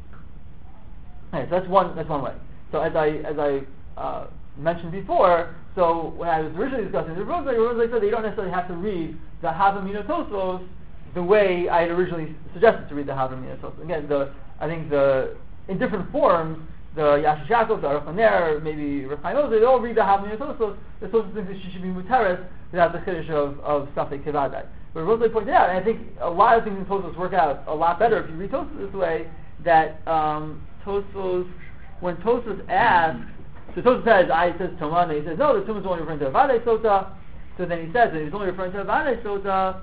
okay, so that's one that's one way. So as I as I uh, mentioned before, so when I was originally discussing the rules, I said that you don't necessarily have to read the Havamina Tosfos the way I had originally suggested to read the Havamina Tosfos. Again, the I think the in different forms, the Yashish Yaakov, the Aruch LaNer, maybe Rav Chaim Ozer, they all read the Havamina Tosfos. The Tosfos thinks that she should be muteres without the chiddush of of Safek Kevadai. But Rosali pointed out, and I think a lot of things in Tosfos work out a lot better if you read Tosfos this way. That um, Tosfos, when Tosfos asks, so Tosfos says, I says Tumah, and he says, no, the Tumah is only referring to Avadai Sota. So then he says that he's only referring to Avadai Sota.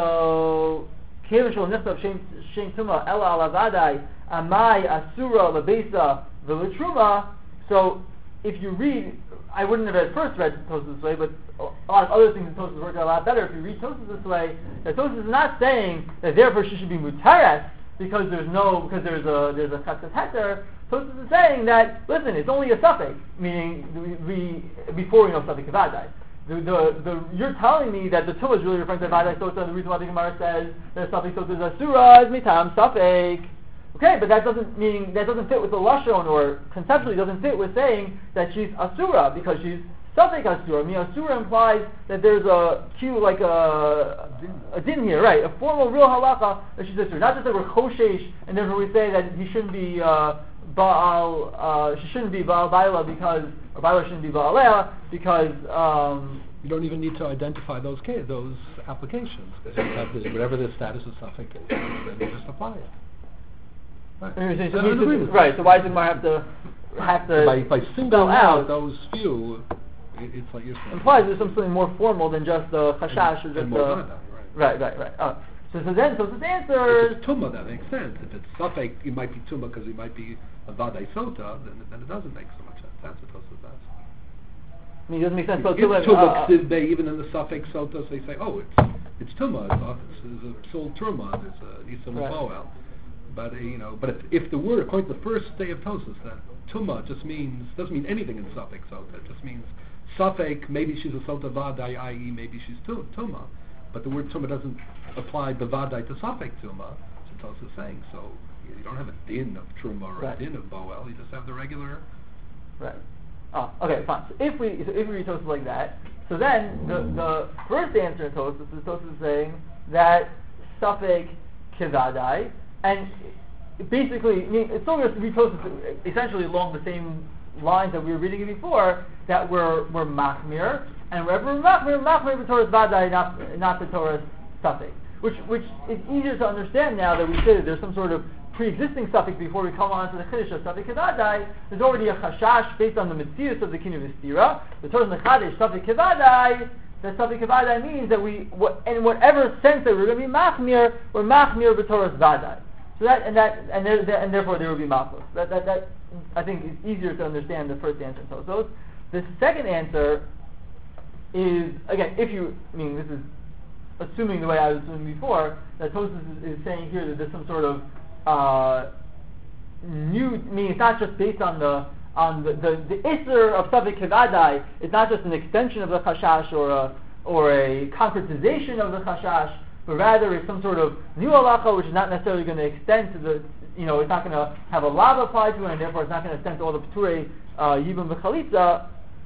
So Kevin Shol Nichtav Shem Tumah Ela Al Avadai Amai Asura Labesa V'Letruma. So if you read, I wouldn't have at first read Tosfos this way, but a lot of other things in Tosfos work out a lot better if you read Tosfos this way. That Tosfos is not saying that therefore she should be mutares because there's no because there's a there's a chesed heter. Tosfos is saying that listen, it's only a suffix, meaning we, we before we know suffix kavadai. The, the, the, you're telling me that the Tumah is really referring to Vadai Sota, and the reason why the Gemara says that suffix Sota is Asura is mitam suffix. Okay, but that doesn't mean that doesn't fit with the lashon, or conceptually doesn't fit with saying that she's Asura because she's suffix Asura. I mean, Asura implies that there's a cue like a a din here, right? A formal real halacha that she's Asura. Not just that we're choshesh and therefore we say that he shouldn't be uh, Baal, uh, she shouldn't be Baal Baila because, or Baila shouldn't be Baalea because. Um, You don't even need to identify those ca- those applications because you have this, whatever the status of suffix is, then you just apply it. Right. So, so, I don't agree with right. that. So why does the Gemara have to have to by by spell singling out out those few? It, it's like you're saying. implies there's something more formal than just the chashash or And- just and the more vada, right. right, right, right. Oh. So, so then, so this answers. If it's tumah, that makes sense. If it's suffix, it might be tumah because it might be a vadai sota. Then, then it doesn't make so much sense. That's what Tosfos does. I mean, it doesn't make sense. So, It's to live, tumah, uh, ksiv bei, even in the suffix sotos, they say, oh, it's it's tumah. It's, it's a soul truma. There's a nisim Right. boel. But uh, you know, but if, if the word, according to the first day of Tosfos, that tumah just means doesn't mean anything in suffix sota. It just means suffix. Maybe she's a sota vadai, that is, maybe she's tu- tumah. But the word tumah doesn't apply the vadai to suffix tumah. So Tosfos is saying so. You, you don't have a din of truma or Right. a din of boel. You just have the regular. right. Oh, okay, fine. So if we so if we read Tosfos like that, so then the the first answer in Tosfos is Tosfos is saying that suffix kivadai, and basically, I mean, it's still going to be Tosfos essentially along the same lines that we were reading it before, that we're we're machmir, and wherever we're machmir, machmir the Torah's vadai, not not the Torah's suffix, which which is easier to understand now that we say that there's some sort of pre-existing suffix before we come on to the chiddush of suffix kevadai. There's already a chashash based on the mitzius of the kinyan v'stira. The Torah's mechadish suffix kevadai. That suffix kevadai means that we, what, in whatever sense that we're going to be machmir, we're machmir b'Torah's vadai. So that and that and there, there, and therefore there will be machlos. That that that I think is easier to understand the first answer. So, so the second answer is again, if you, I mean, this is assuming the way I was assuming before, that Tosfos is, is saying here that there's some sort of uh, new, I mean, it's not just based on the on the the, the isser of suffix kevadai. It's not just an extension of the chashash or a or a concretization of the chashash, but rather it's some sort of new halacha which is not necessarily going to extend to the, you know, it's not going to have a lav applied to it, and therefore it's not going to extend to all the p'turei uh, yibum v'chalitza.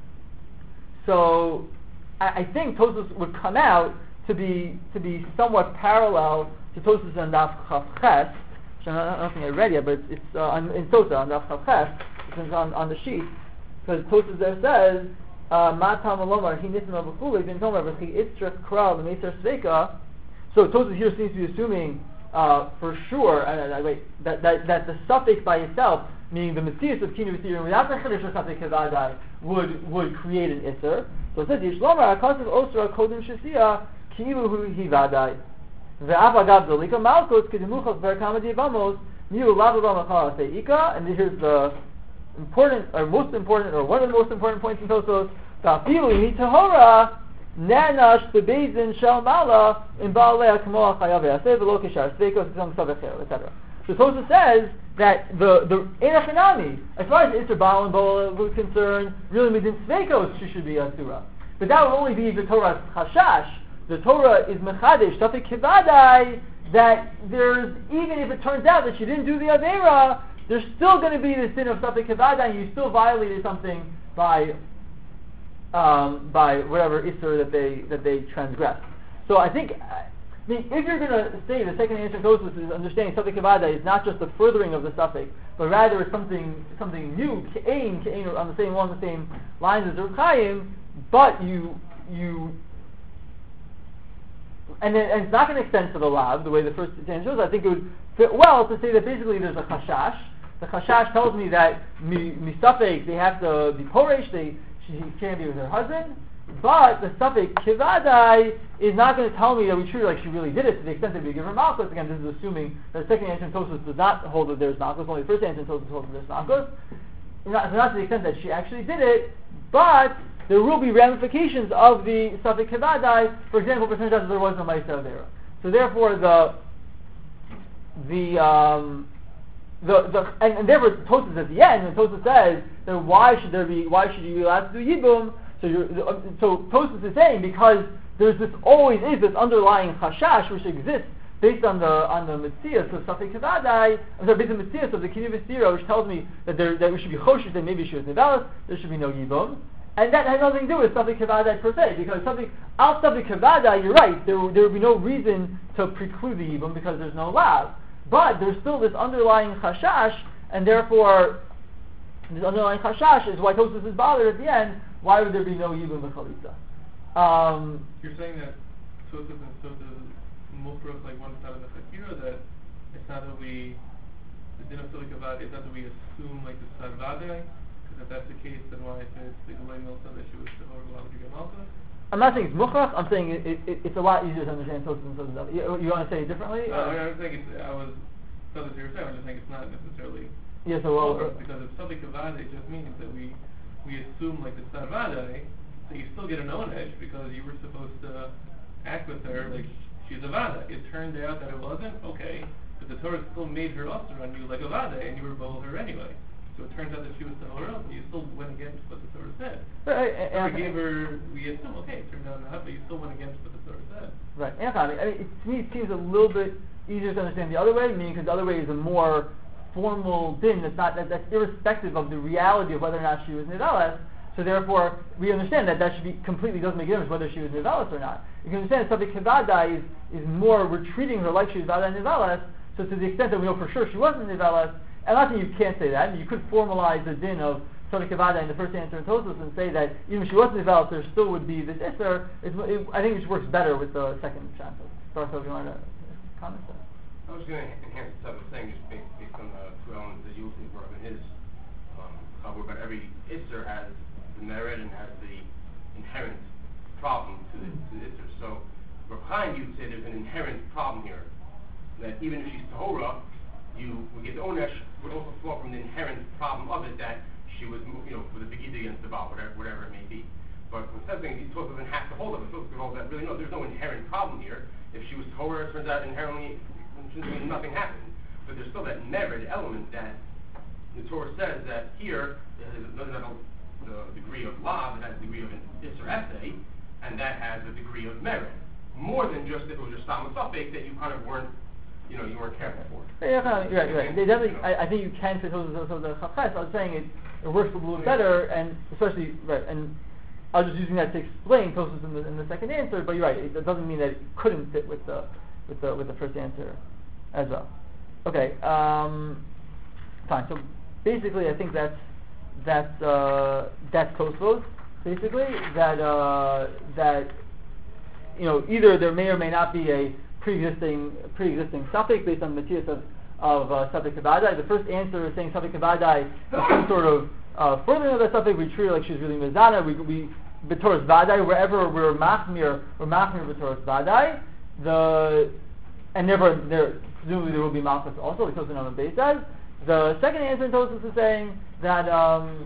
So I, I think Tosfos would come out to be to be somewhat parallel to Tosfos and Daf Chaf Ches. I don't, I don't think I read yet, but it's, it's uh, on, in Sota on Daf Chaf Ches. It's on, on the sheet because Tosfos there says Matam Alomar He Nisim Abachule Bin Tomer V'Chi Itzrach Kral L'Meiser Sveika. So Tosfos here seems to be assuming uh, for sure uh, uh, wait that, that that the suffix by itself, meaning the Metzius of Kinu V'Thirim without the Chiddush of suffix Kevadai, would would create an Isser. So it says Yishlomar Akasav Osra Kodim Shesiya Ki'ilu Hu Hi Vadai. Ve'af agav delika malchus kedimuchas ve'kamadi vamos miu lavabam achar seika. And here's the important, or most important, or one of the most important points in Tosfos. Ta'afilu yini tahora nanash bebeizin shel mala in baalei kamo chayav ve'aseh v'lo kishar sveikos k'zong savechel, et cetera. So Tosfos says that the the enachinami, as far as Isser Baal and Bola was concerned, really within sveikos she should be asura. But that would only be the Torah's chashash. The Torah is mechadesh safek kivadai, that there's, even if it turns out that she didn't do the avera, there's still going to be the sin of safek kivadai, and you still violated something by um, by whatever isser that they that they transgressed. So I think, I mean, if you're going to say the second answer goes with is understanding safek kivadai is not just the furthering of the safek, but rather it's something something new, ke'ein, ke'ein, on the same along the same lines as Reb Chaim, but you you and then and it's not going to extend to the lav the way the first answer shows. I think it would fit well to say that basically there's a chashash. The chashash tells me that misafek they have to be poresh, they she can't be with her husband, but the safek kivadai is not going to tell me that we treat her like she really did it to the extent that we give her malchus. Again, this is assuming that the second answer in Tosfos does not hold that there's malchus, only the first answer in Tosfos holds that there's malchus. Not, so not to the extent that she actually did it, but there will be ramifications of the safek kivadai. For example, if it turns out that there was no ma'aseh avera, so therefore the the um, the the and, and therefore Tosfos at the end, when Tosfos says then why should there be why should you be allowed to do yibum? So you're, so Tosfos is saying because there's this always is this underlying chashash which exists based on the on the mitzias of safek kivadai, I'm sorry, based on the mitzias of the kinyan v'sira, which tells me that there that we should be choshesh, that maybe she was nevelas, there should be no yibum. And that has nothing to do with safek kivadai per se, because safek al safek kivadai, you're right, there there would be no reason to preclude the yibum because there's no lav. But there's still this underlying chashash, and therefore this underlying chashash is why Tosfos is bothered at the end. Why would there be no yibum v'chalitza? Um, You're saying that Tosfos and Tosfos mufrach like one side of the chakira, that it's not that we the din of safek kivadai, it's not that we assume like the sarvadai. If that's the case, then why is it the Galei Milsa that she was still allowed to get malchus? I'm not saying it's mukhrach. I'm saying it, it, it, it's a lot easier to understand Tosfos and Tosfos. You, you want to say it differently? Uh, I was thinking, I was, so that you were saying, I just think it's not necessarily. Yeah, so well, mukhrach, because if safek kivadai just means that we we assume like the sarvadai, that you still get an onesh because you were supposed to act with her like she's a vada. It turned out that it wasn't, okay, but the Torah still made her usher on you like a vada, and you were bowl her anyway. So it turns out that she was tahora, but you still went against what the Torah said. Right, the Torah gave her, we assume, okay, it turned out not, but you still went against what the Torah said. Right. And I mean, I mean, it, to me, it seems a little bit easier to understand the other way, meaning because the other way is a more formal din that's not that, that's irrespective of the reality of whether or not she was nevelas. So therefore, we understand that that should be completely doesn't make a difference whether she was nevelas or not. You can understand that safek kivadai is is more we're treating her like she was vada nevelas. So to the extent that we know for sure she wasn't nevelas. And I'm not saying you can't say that. You could formalize the din of safek kivadai in the first answer in Tosfos and say that even if she wasn't developed, there still would be this isser. It, it, I think it just works better with the second chance. Darko, if you want to comment on that. I was going to enhance the type of thing just based, based on the two elements that Yosef brought up in his um, cover, but every isser has the merit and has the inherent problem to the, to the isser. So, behind you say there's an inherent problem here, that even if she's tahora, you would get the onesh would also flow from the inherent problem of it that she was, you know, with a begid against the Baal, whatever, whatever it may be. But when something these Tosfos doesn't have to hold of it, Tosfos could hold that really no, there's no inherent problem here. If she was tahora, it turns out inherently nothing happened. But there's still that merit element that the Torah says that here it doesn't have the degree of lav, it has a degree of isser essay, and that has a degree of merit. More than just if it was just stam safek that you kind of weren't. You know, you weren't careful for. Yeah, right, right, right. They definitely, I, I think you can fit those of the chachas. I was saying it, it works a little bit better, and especially right. And I was just using that to explain Tosfos in the in the second answer. But you're right. It, it doesn't mean that it couldn't fit with the with the with the first answer as well. Okay, um, fine. So basically, I think that's that's uh, that's Tosfos. Basically, that uh, that you know either there may or may not be a pre-existing pre-existing safek based on the matiyas of of uh, safek kivadai. The first answer is saying safek kivadai is some sort of uh, furthering of that safek. We treat her like she's really mizana. We we b'toras vadai wherever we're machmir we're machmir b'toras vadai. The and therefore there presumably there will be malchus also, like Tosfos Amud Beis says. The second answer in Tosfos is saying that um,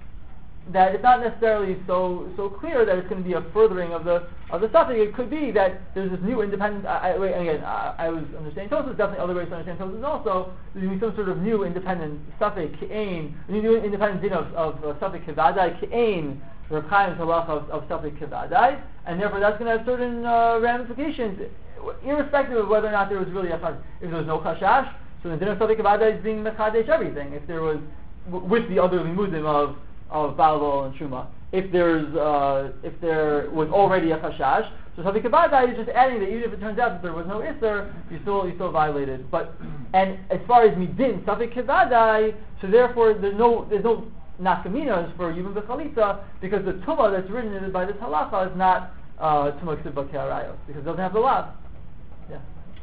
that it's not necessarily so so clear that it's going to be a furthering of the of the suffix. It could be that there's this new independent. I, I, wait, again, I, I was understanding Tosfos. Definitely other ways to understand Tosfos also. There's going to be some sort of new independent suffix ke'ain, new independent din of of uh, suffix kevadai ke'ain, Reb Chaim's halacha of, of suffix kevadai, and therefore that's going to have certain uh, ramifications, irrespective of whether or not there was really a chashash. If there was no chashash, so the din of suffix kevadai is being mechadesh everything. If there was w- with the other limudim of of Balabal and Truma, if there's uh, if there was already a chashash, so Suffix Kevadai is just adding that even if it turns out that there was no Isser, you still you still violated. But and as far as midin Suffix Kevadai, so therefore there's no there's no nafkaminas for Yibum B'Chalitza because the Tumah that's written by this halacha is not uh, Tumah Ksiv B'Ke'arayos because it doesn't have the lav. Yeah.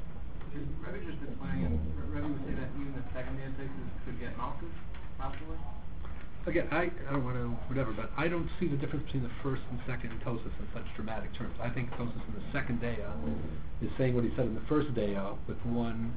Rebbe just explaining, and Rebbe would say that even the second day of Tosfos could get malchus, possibly. Again, I, I don't want to, whatever, but I don't see the difference between the first and second Tosfos in such dramatic terms. I think Tosfos in the second Deya is saying what he said in the first Deya with one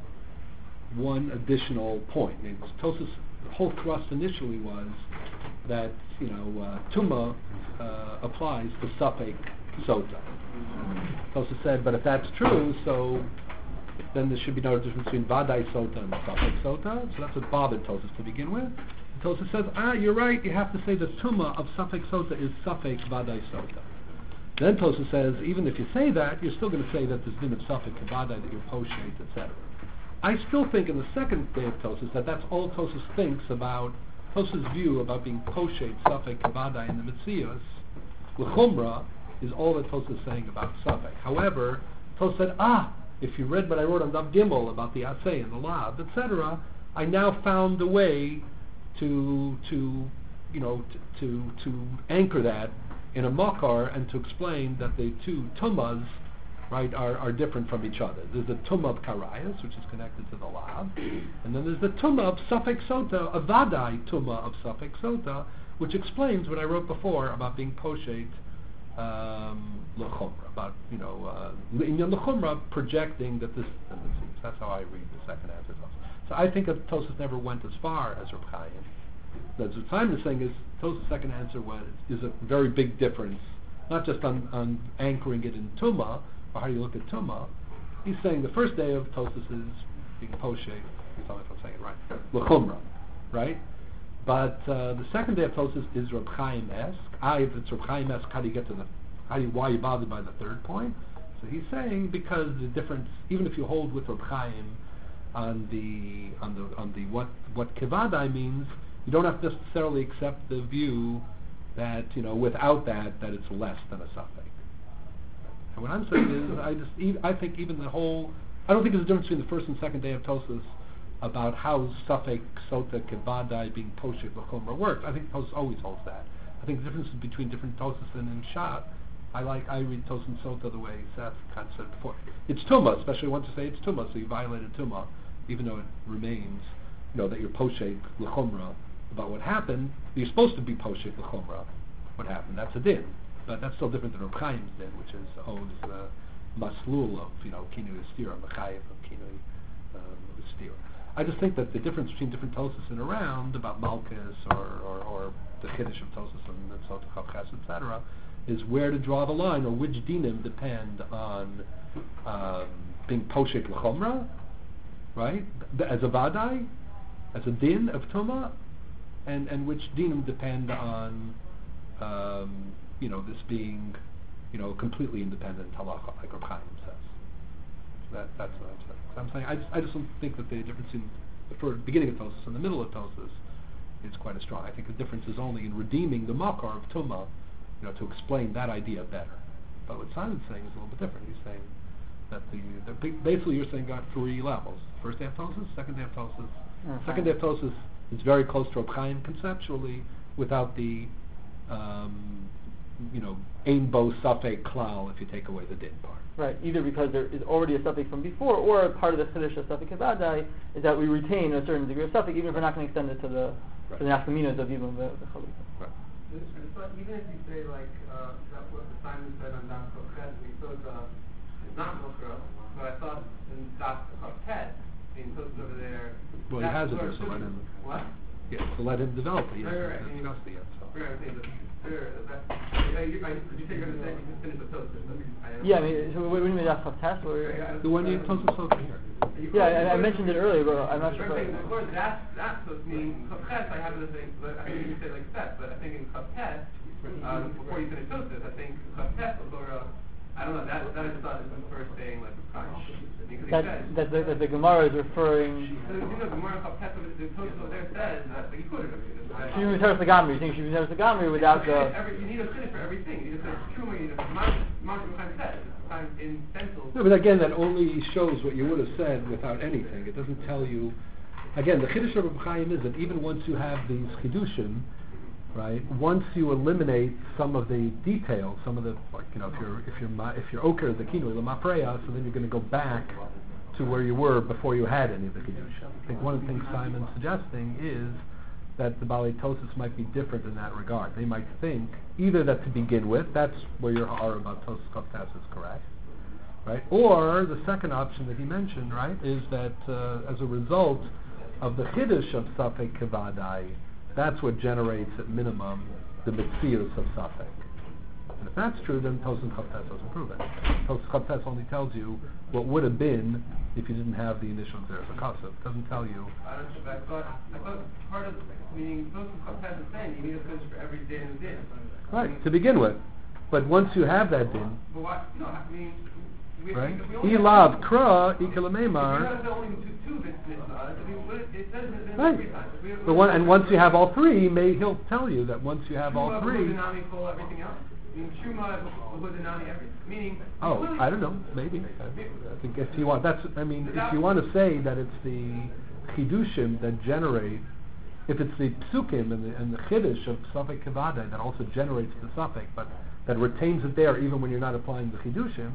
one additional point. I mean, Tosfos, the whole thrust initially was that, you know, uh, Tumah uh, applies to Safek Sota. Tosfos said, but if that's true, so then there should be no difference between Vadai Sota and Safek Sota. So that's what bothered Tosfos to begin with. Tosfos says, ah, you're right, you have to say the Tumah of Safek Sota is Safek Vadai Sota. Then Tosfos says, even if you say that, you're still going to say that there's din of Safek Vadai, that you're poshet, et cetera. I still think in the second day of Tosfos that that's all Tosfos thinks about, Tosfos' view about being poshet, Safek Vadai in the Metzios, L'chumra, is all that Tosfos is saying about Safek. However, Tosfos said, ah, if you read what I wrote on Dav Gimel about the Aseh and the Lav, et cetera, I now found a way to to you know t- to to anchor that in a makar and to explain that the two tumas, right, are, are different from each other. There's the tumah of karayas, which is connected to the lav, and then there's the tumah of safek sota, a vadai tumah of safek sota, which explains what I wrote before about being poshet um, l'chumra, about you know inyan l'chumra projecting that this. That's how I read the second answer. So I think that Tosfos never went as far as Reb Chaim. That's what Simon is saying is Tosfos' second answer was is a very big difference, not just on, on anchoring it in Tumah, or how you look at Tumah. He's saying the first day of Tosfos is being poshet. You tell me if I'm saying it right. L'chumra, right? But uh, the second day of Tosfos is Reb Chaim-esque. Ah, if it's Reb Chaim-esque, how do you get to the? How do you, why are you bothered by the third point? So he's saying because the difference, even if you hold with Reb Chaim on the on the on the what what kevadai means, you don't have to necessarily accept the view that you know without that that it's less than a suffix. And what I'm saying is, I just e- I think even the whole I don't think there's a difference between the first and second day of Tosfos about how suffix sota kevadai being poshet l'chumra works. I think Tosfos always holds that. I think the difference between different Tosfos and in Shat. I like I read Tosfos and Sota the way Seth kind of said before. It's Tumah, especially once you say it's Tumah, so you violated Tumah. Even though it remains, you know, that you're poshet l'chumra about what happened, you're supposed to be poshet l'chumra what happened. That's a din, but that's still different than Reb Chaim's din, which is oh, is the maslul of you know kinui estira, mechayev of kinui um, estira. I just think that the difference between different Tosfos and around about Malchus or, or, or the Chiddush of Tosfos and the Sota Chavches, et cetera, is where to draw the line or which dinim depend on um, being poshet l'chumra. Right, as a vadai, as a din of tumah, and and which dinim depend on, um, you know, this being, you know, completely independent halacha, like Reb Chaim says. So that that's what I'm saying. So I'm saying I just I just don't think that the difference in the first beginning of Tosfos and the middle of Tosfos is quite as strong. I think the difference is only in redeeming the makar of tumah, you know, to explain that idea better. But what Simon's saying is a little bit different. He's saying that the, the basically you're saying got three levels. First day of Tosfos, second day of Tosfos. Mm-hmm. Second day of Tosfos is very close to Reb Chaim conceptually, without the um, you know ein bo safek klal if you take away the din part. Right. Either because there is already a suffix from before, or part of the chiddush of suffix kevadai is that we retain a certain degree of suffix, even if we're not going to extend it to the right. to the nafkaminas of even the chalitza. Right. So even if you say like uh, that what the Simon said on Dam Kochet, we thought uh, it's not mukra, but I thought in Daf Tet, being posted over there. Well, he that's has it where there, so let him. What? Yeah, so let him develop it. He Right, right, hasn't right. discussed it yet. So. Right, I think that- Sure, that, I, I, I, did you say you're going to say you can finish the toast? Yeah, I mean, so what do you mean Daf Tet? The one you told us over here. Yeah, I, I mentioned it earlier, but I'm not sure. Right, If of course, that's that's what means. Chavches, I have to think, but I think you say like that. But I think in Chavches, um, before you finish Tosfos, I think Chavches, Torah, I don't know. That that I just thought is the first thing, like Chaim. Because that, he says, that, the, that the Gemara is referring. so, you know, Gemara Chavches, the Tosfos over there says that, like, you quoted it. She should be Teres Lagamri. You think she should be Teres Lagamri without the. Every, you need a finish for everything. You need a finish for Truma, you need a Mount Chaim says. In stencils. No, but again, that only shows what you would have said without anything. It doesn't tell you. Again, the Chiddush of Reb Chaim is that even once you have these Chiddushim, right? Once you eliminate some of the details, some of the, like, you know, if you're if you're ma, if you're Oker the Kinoi Lamapreya, so then you're going to go back to where you were before you had any of the Chiddushim. I think one of the things Simon's suggesting is that the Balei Tosas might be different in that regard. They might think either that to begin with, that's where your ha'ara about Tosas Chavtas is correct, right? Or the second option that he mentioned, right, is that uh, as a result of the Chiddush of Safek Kavadai, that's what generates at minimum the Metzius of Safek. And if that's true, then Tosas Chavtas doesn't prove it. Tosas Chavtas only tells you what would have been if you didn't have the initial Zeres HaKasav. It doesn't tell you. I don't know, I thought, I thought part of, meaning, those who Chavtas is saying, you need a finish for every din and din. Right, to begin with. But once you have that din, But what, no, I mean, we, right? we only Ilav have, kra if we ikalamemar. have only two, two mitzvahs, I mean, what it, it says in it Right. three times. If we have- But one, and once you have all three, may he'll tell you that once you have all Truma, three. Hudinami, full everything else. I mean, Truma, Hudinami, everything. Meaning, Oh, clearly- I don't know. Maybe. I, I think if you want, that's. I mean, if you want to say that it's the chidushim that generate, if it's the psukim and the and the chiddush of Safek Kavadai that also generates the Safek, but that retains it there even when you're not applying the chidushim,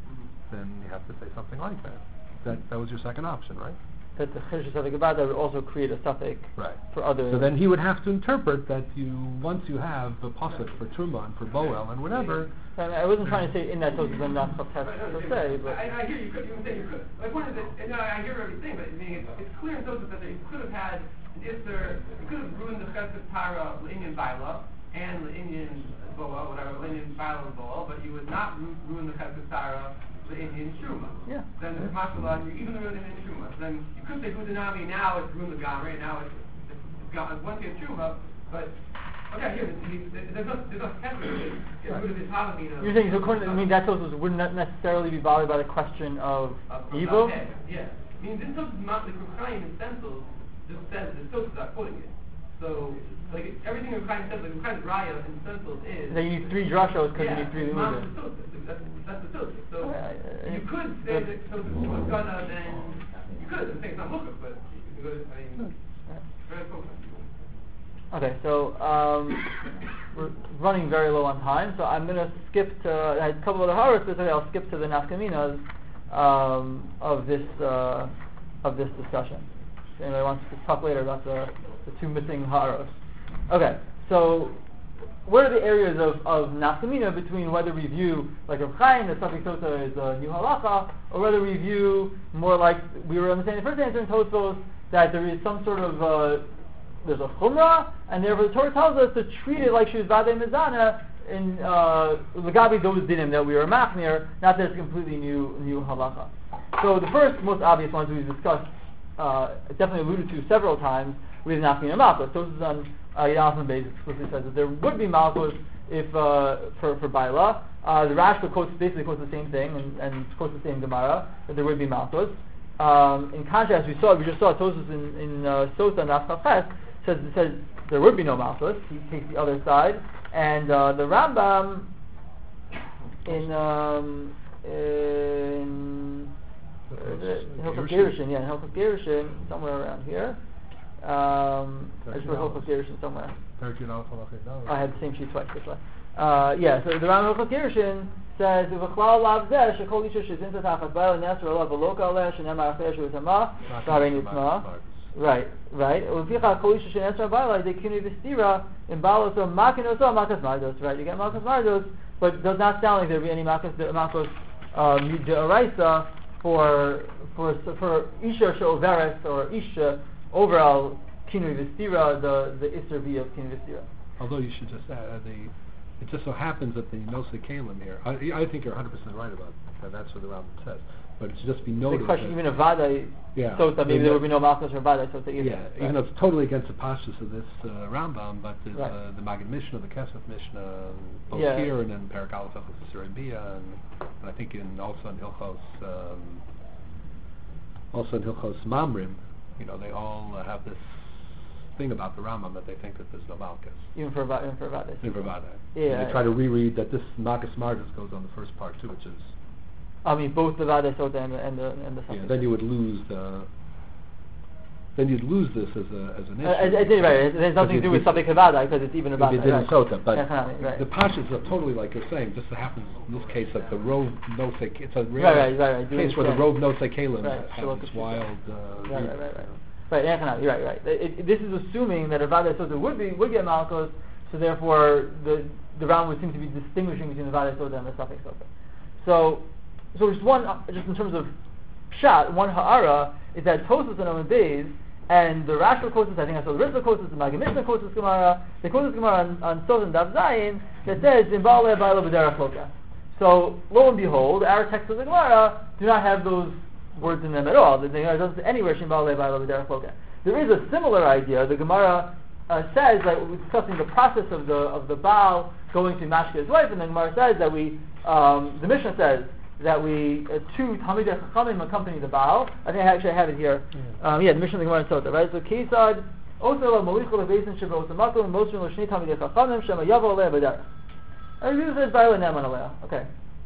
then you have to say something like that. That that was your second option, right? That the Chiddush of Safek Kavadai would also create a Safek Right. for other. So then he would have to interpret that you once you have the pasuk for Truma and for Boel and whatever. I, mean, I wasn't trying to say in that Tosas and not Chavtas per se, but. I, I hear you could, you would say you could. My point is that, and I, I hear everything, but I mean, it's, it's clear in those that they could have had an Isser, you could have ruined the Chesed Tara, L'Inyan Baila, and L'Inyan Boa, whatever, L'Inyan Baila and Boa, but you would not ru- ruin the Chesed Tara, L'Inyan Shuma. Yeah. Then the Mashallah, you even ruin the L'Inyan Shuma. So then you could say Hudinami, now it's ruined the Gamre, now it's, it's, it's gone, once you have Shuma, but. Okay, here, there's no, there's no testimony. It's rid of his Halavina. You're saying, so according to, I mean, that Tosas would not necessarily be bothered by the question of Of- of evil? that head, yeah. I mean, this Tosas not like Rukhaim in stencils just says this Tosas not quoting it. So, like everything Rukhaim says, like Rukhaim's Raya in stencils is. That you need three drashos because yeah, you need three it's not the ludas. Tosas. That's that's the Tosas. So Okay, I- I- you could say that Tosas was gonna then you could say it's not Mukha, but you could go. I mean, very cool. Okay, so um, we're running very low on time, so I'm going to skip to, I had a couple of other haros, but I'll skip to the nafkaminas um, of this uh, of this discussion. If anybody wants to talk later about the, the two missing haros. Okay, so what are the areas of, of nafkamina between whether we view, like Reb Chaim, that Safek Tota is a new halacha, or whether we view more like, we were understanding the first answer in Tosfos, that there is some sort of uh, there's a chumrah, and therefore the Torah tells us to treat it like she was vadei mezana in legabi those dinim that we were machmir, not that it's a completely new new halacha. So the first, most obvious ones we've discussed, uh, definitely alluded to several times, with nafkin and malchus. Those is on Yalman Beis explicitly says that there would be malchus if uh, for for baila. Uh, the Rashba quotes basically quotes the same thing and, and quotes the same Gemara that there would be malchus. Um, in contrast, we saw we just saw Tosfos in in uh, Sota and Nafkafes. Says, says there would be no malchus. He takes the other side, and uh, the Rambam in um, in Hilchos Gerushin, yeah, in Hilchos Gerushin, somewhere around here. Um, I just wrote Hilchos Gerushin somewhere. I had the same sheet twice. That's why. Uh, yeah, so the Rambam Hilchos Gerushin says, "V'chlal lav zeh shekol isha shezinta tachas ba'al nesr olav v'loka aleh shenemar achei shu tama v'arei nitzma." Right, right. Right, you get Malchus Mardos, but it does not sound like there would be any Malchus Malchus um, De'oraisa for for for isha she'overes or isha overall kinui v'stira, the the iser be of kinui v'stira. Although you should just add uh, the, it just so happens that the Nosei Kalim here, I, I think you're one hundred percent right about that. That's what the Rambam says. But it should just be noted. The question, that even if Vadai yeah, Sota, maybe the, there would be no Malchus or Vadai Sota either. Yeah, right. even though it's totally against the pashtus of this uh, Rambam, but there's right. uh, the Maggid Mishnah, the Kesef Mishnah, both yeah. here and then Perak Aleph Surah Bia, and, and I think in also in Hilchos, um, also in Hilchos Mamrim, you know, they all uh, have this thing about the Rambam that they think that there's no Malchus. Even for Va- even for Vadai. Even for Vadai. Yeah. And they try to reread that this Malchus Margus goes on the first part too, which is. I mean, both the Vadai Sota and the and the and the. Yeah, then you would lose the. Then you'd lose this as a as an issue. Uh, it, it, right, it has nothing to do with Sabik Vadai because it's even about it didn't right. Sota, but right. the pashas are totally like you're saying. Just happens in this case that the Rove Nosei. It's a rare right, right, right, right. case where the Rove Nosei Kalim right. has this wild. Uh, right, right, right, right. Right, yeah, you're right, right. It, it, this is assuming that a Vadai Sota would be would get Malchus, so therefore the the Rambam would seem to be distinguishing between the Vadai Sota and the Safek Sota. So, so just one, uh, just in terms of Pshat, one Ha'ara is that Tosfos and Omen Beis and the Rashba quotes I think I saw the Rizva quotes the Maggid Mishnah quotes this Gemara, they quote this Gemara on, on Sot and Dav Zayin that says Zimbale Baila B'derech Loka. So lo and behold, our text of the Gemara do not have those words in them at all. The Gemara doesn't say anywhere Shimbale Baila B'derech Loka. There is a similar idea. The Gemara uh, says that we're discussing the process of the of the Baal going to mashke his wife, and the Gemara says that we um, the Mishnah says that we uh, two Talmidei Chachamim accompany the Baal. I think I actually have it here. Yeah, um, yeah the Mishnah of the Gemara in Sota, right? So Kesad Osel Molichol Lebeisen Shivro Osamakum Mosrin L'Shnei Talmidei Chachamim Shema Yavo Alei B'derech. And it says Baila Neman Alei. Okay.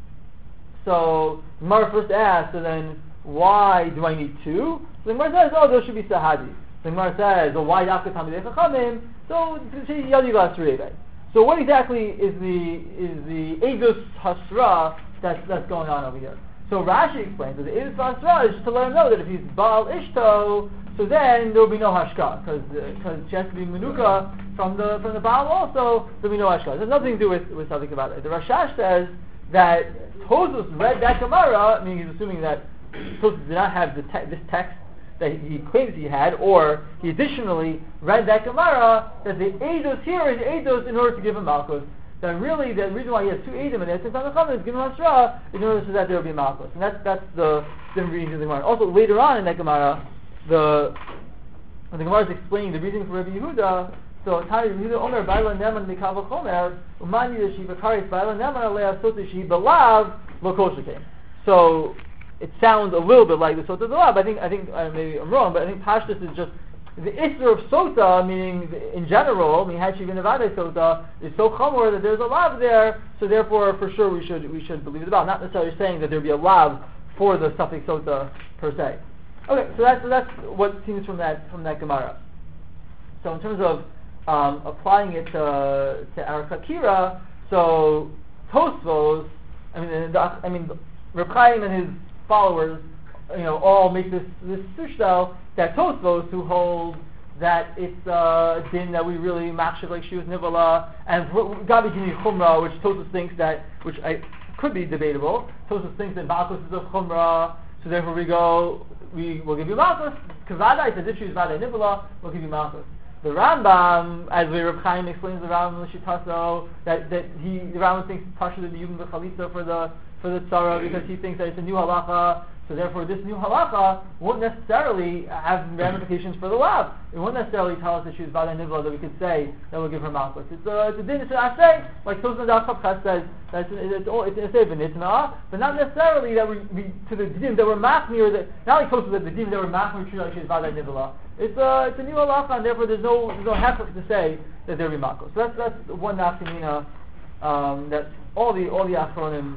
So the Gemara first asks, so then why do I need two? So the Gemara says, oh, those should be Sahadi. The Gemara says, well, why Yafka Talmidei Chachamim? So Yadigas Rebe. So what exactly is the is the Eidos Hasra that's that's going on over here? So Rashi explains that the Eidos Hasra is just to let him know that if he's Baal Ishto, so then there will be no Hashka because because uh, she has to be Menuka from the from the Baal also. There will be no Hashka. It has nothing to do with with something about it. The Rashash says that Tosfos read that Gemara. I mean, he's assuming that Tosfos did not have the te- this text that he claims he had, or he additionally read that Gemara that the Eidos here is Eidos in order to give him Malchus. Then really the reason why he has two Eidim and he has six on the Chachamim is given Hasra in order so that there will be Malchus. And that's that's the different reading of the Gemara. Also later on in that Gemara, the when the Gemara is explaining the reason for Rabbi Yehuda, so Tani Rabbi Yehuda Omer Baila Neman Mikav Chomer Umani Yeshiva Karis Baila Neman Alei Asot Yeshi Belav Lo Kol Shekem. So it sounds a little bit like the Sota Delav. I think I think uh, maybe I'm wrong, but I think Pashtus is just the Isser of Sota, meaning the, in general, I mean had she been a Vadai Sota, is so chamor that there's a lav there, so therefore for sure we should we should believe it about. Not necessarily saying that there'd be a lav for the Safek Sota per se. Okay, so that's so that's what seems from that from that Gemara. So in terms of um, applying it to to our Kakira, so Tosfos, I mean, the, I mean, Reb Chaim and his followers, you know, all make this this sushtel that Tosfos, who hold that it's a din that we really machshav like she was nivala, and Gabi Gini Chumra, which Tosfos thinks that, which I could be debatable. Tosfos thinks that Malchus is of Chumra, so therefore we go, we will give you Malchus. Kavada says if she was Vada nivala, we'll give you Malchus. The Rambam, as the Reb Chaim explains the Rambam L'Shitaso, that that he the Rambam thinks Pasha the Yugim B'Chalisa for the for the tzara because he thinks that it's a new halacha. So therefore, this new halacha won't necessarily have ramifications for the lav. It won't necessarily tell us that she was Vada Nivla that we could say that we'll give her malchus. It's a it's a din. It's an asay, like Tosfos Daf Chavchas says that it's it's all it's an asay v'nitna, but not necessarily that we, we to the din that we're machmir or that not like Tosfos that the din that we're machmir treat like she was Vada Nivla. It's a it's a new halacha, and therefore there's no there's no hafek to say that there be malchus. So that's that's one nafkamina um, that all the all the achronim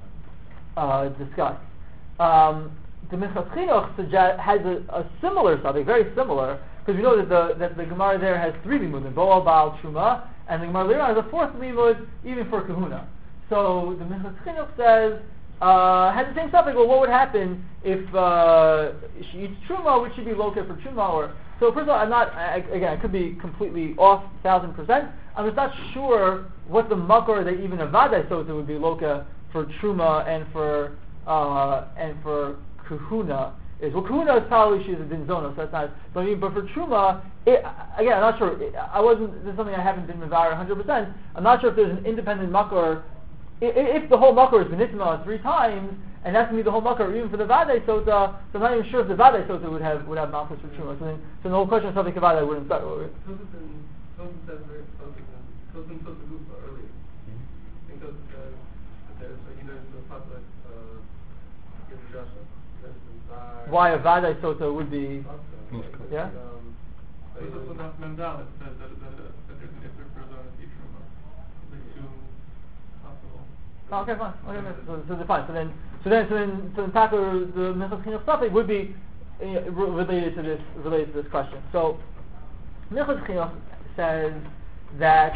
uh, discuss. Um, the Minchas Chinuch suggest, has a, a similar something, very similar, because we know that the that the Gemara there has three limudim, Boal, Baal, Truma, and the Gemara later has a fourth limud, even for Kahuna. So the Minchas Chinuch says, uh, has the same something. Well, what would happen if uh, she eats Truma, which should be located for Truma? Or so first of all, I'm not. I, again, I could be completely off, thousand percent. I'm just not sure what the makor that even a Vadai Sota would be loka for Truma and for uh, and for kahuna is, well, kahuna is probably she's a din zona, so that's not, but I mean, but for truma, it, again, I'm not sure, it, I wasn't, this is something I haven't been mevar one hundred percent, I'm not sure if there's an independent makor, if, if the whole makor is benitma three times, and that's going to be the whole makor, even for the vadai sota, so I'm not even sure if the vadai sota would have, would have malchus for truma, so, then, so the whole question of something kavadai wouldn't start. Tosus and Tosus says very Tosus and Tosus and Tosus Gufa earlier. I think Tosus says that there's so either the pasuk uh gives a drasha. Why a vadai sota would be, yeah? Tosus would not memdal. It says that that that there's an issur for the truma. The two possible. Oh, okay, fine. Okay, okay. So, so they're fine. So then, so then, so then, so then, Taka, the Minchas Chinuch Safek would be uh, re- related to this, related to this question. So, Minchas Chinuch says that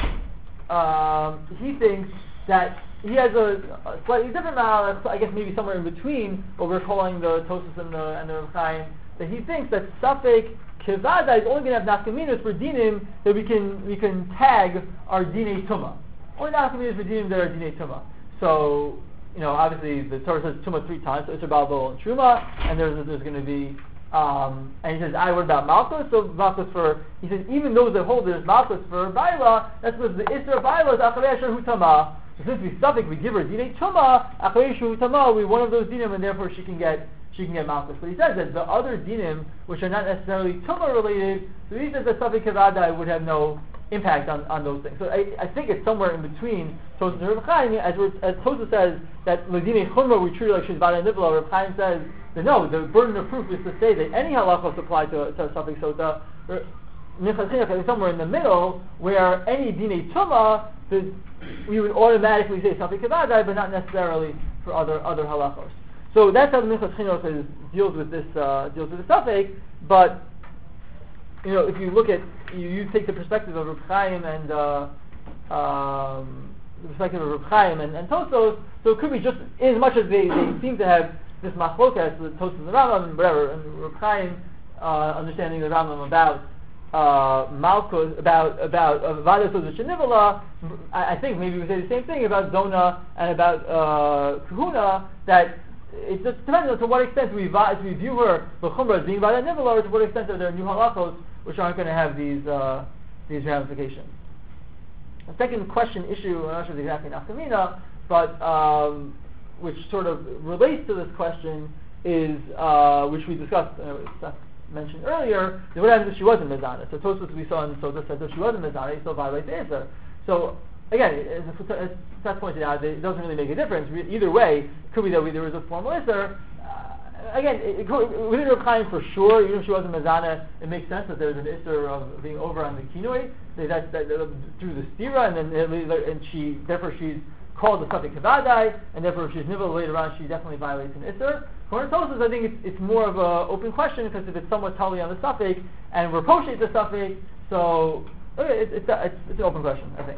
um, he thinks that he has a, a slightly different malach, I guess maybe somewhere in between what we're calling the Tosus and the and the Reb Chaim, that he thinks that Safek Kevada is only going to have nafkaminas for dinim that we can we can tag our dinei tuma. Only nafkaminas for dinim that are dinei tuma. So, you know, obviously the Torah says Tuma three times, so Isser Balbo and Truma, and there's there's going to be, um, and he says, I what about Malchus? So Malchus for, he says, even those that hold there's Malchus for Baila, that's because the Isser of Baila is Acharei Asher Hu Tama. So since we suffix, we give her Dinei Tuma, Acharei Asher Hu Tama, we one of those dinim, and therefore she can get she can get Malchus. But he says that the other dinim, which are not necessarily Tuma related, so he says that Safek Kavadai would have no impact on, on those things. So I, I think it's somewhere in between Tosus and Reb Chaim, as, as Tosus says that Ladine Chumra we treat her like she's Vada Nivla. Reb Chaim says that no, the burden of proof is to say that any halachos apply to, to something sota. Minchas Chinuch is somewhere in the middle where any Dine Tuma, the, we would automatically say something Kavadai, but not necessarily for other other halachos. So that's how the Minchas Chinuch is, deals with this uh, deals with the suffix, but you know, if you look at, you, you take the perspective of Reb Chaim and uh, um, the perspective of Reb Chaim and, and Tosos, so it could be just, in as much as they, they seem to have this machlokas with Tosos and the Rambam and whatever, and Reb Chaim uh, understanding the Rambam about uh, Malchus, about about Vadas of the Shenivala, I, I think maybe we say the same thing about Zona and about uh, Kahuna, that it just depends on to what extent we, va- we view her the Chumrah as being Vada Nivala, or to what extent are there new halachos which aren't going to have these uh, these ramifications. The second question issue, I'm not sure if it's exactly nafkamina, but um, which sort of relates to this question is, uh, which we discussed, uh, mentioned earlier, is what happens if she wasn't Mizana. So Tosfos we saw in Soda said if she wasn't Mizana, you still violate the Isser. So again, as, as Seth pointed out, it doesn't really make a difference. Either way, it could be that we, there was a formal Isser. Again, it, it, within Reb Chaim for sure, even if she wasn't Mazana, it makes sense that there's an Isser of being over on the Kinoi, that, that, that, through the Stira, and then and she, therefore she's called the Safek Kavadai, and therefore if she's Nivel later on, she definitely violates an Isser. For Tosos, I think it's, it's more of an open question, because if it's somewhat totally on the Safek, and we're poshet the Safek, so okay, it, it's, a, it's, it's an open question, I think.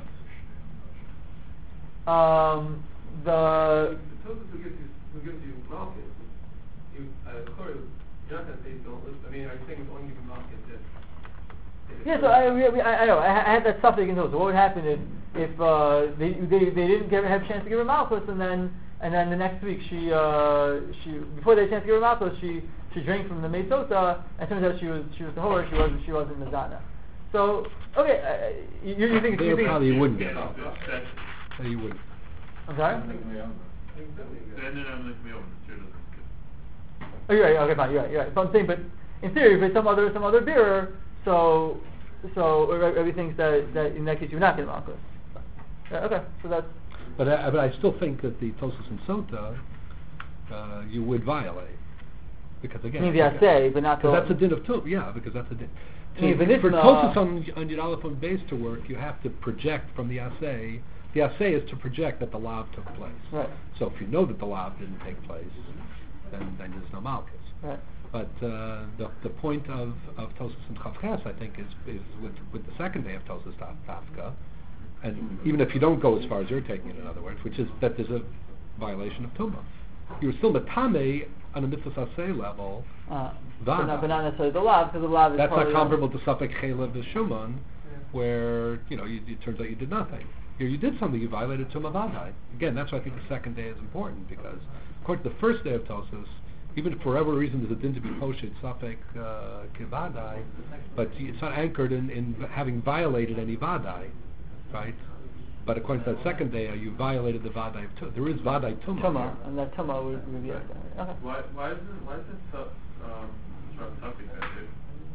Um, the... The Tosos who gives you, who gives you Malchus, You, uh, you're not going to say don't listen. I mean, are you saying it's only given Malchus if, if yeah, so I, we, I, I know, I, I had that stuff taken note. So what would happen if, if uh, they, they they didn't give, have a chance to give her Malchus, and then and then the next week she uh, she before they had a chance to give her Malchus, she she drank from the Meisota, and turns out she was she was the whore, she wasn't she wasn't Mizana. So okay, uh, you, you think they you think probably you wouldn't get it. No, you wouldn't. I'm sorry. Then I'm like me over. Oh, you're right. Okay, fine. You're right. You're right. So I'm saying, but in theory, if it's some other some other bearer, so so everybody thinks that, that in that case you're not getting Malchus. Yeah, okay, so that's. But I, but I still think that the Tosos and Sota uh, you would violate, because again. You mean the assay, but not the. That's a din of two. Yeah, because that's a din. I mean, For Tosos on on Yud Aleph on base to work, you have to project from the assay. The assay is to project that the lav took place. Right. So if you know that the lav didn't take place, then then there's no Malchus. Right. But uh, the the point of, of Tosos and Chavches, I think, is is with with the second day of Tosos Tafka, and mm-hmm. even if you don't go as far as you're taking it, in other words, which is that there's a violation of Tumah. You're still Matame on a mitzvah asay level. Uh, but, not, but not necessarily the lav, because the lav is that's not comparable to Safek Chelev Shuman, where you know you, it turns out you did nothing. Here you did something, you violated Tumah Vadai. Again, that's why I think the second day is important, because according to the first day of Tosos, even if for whatever reason there's a din to be poshet safek uh, kivadai, but it's not anchored in, in having violated any vadai, right? But according to that second day, you violated the vadai of tumah. There is vadai tumah. Tumah, and that tumah would, would be Right. okay. Why, why is it, why is it so, um, short topic that if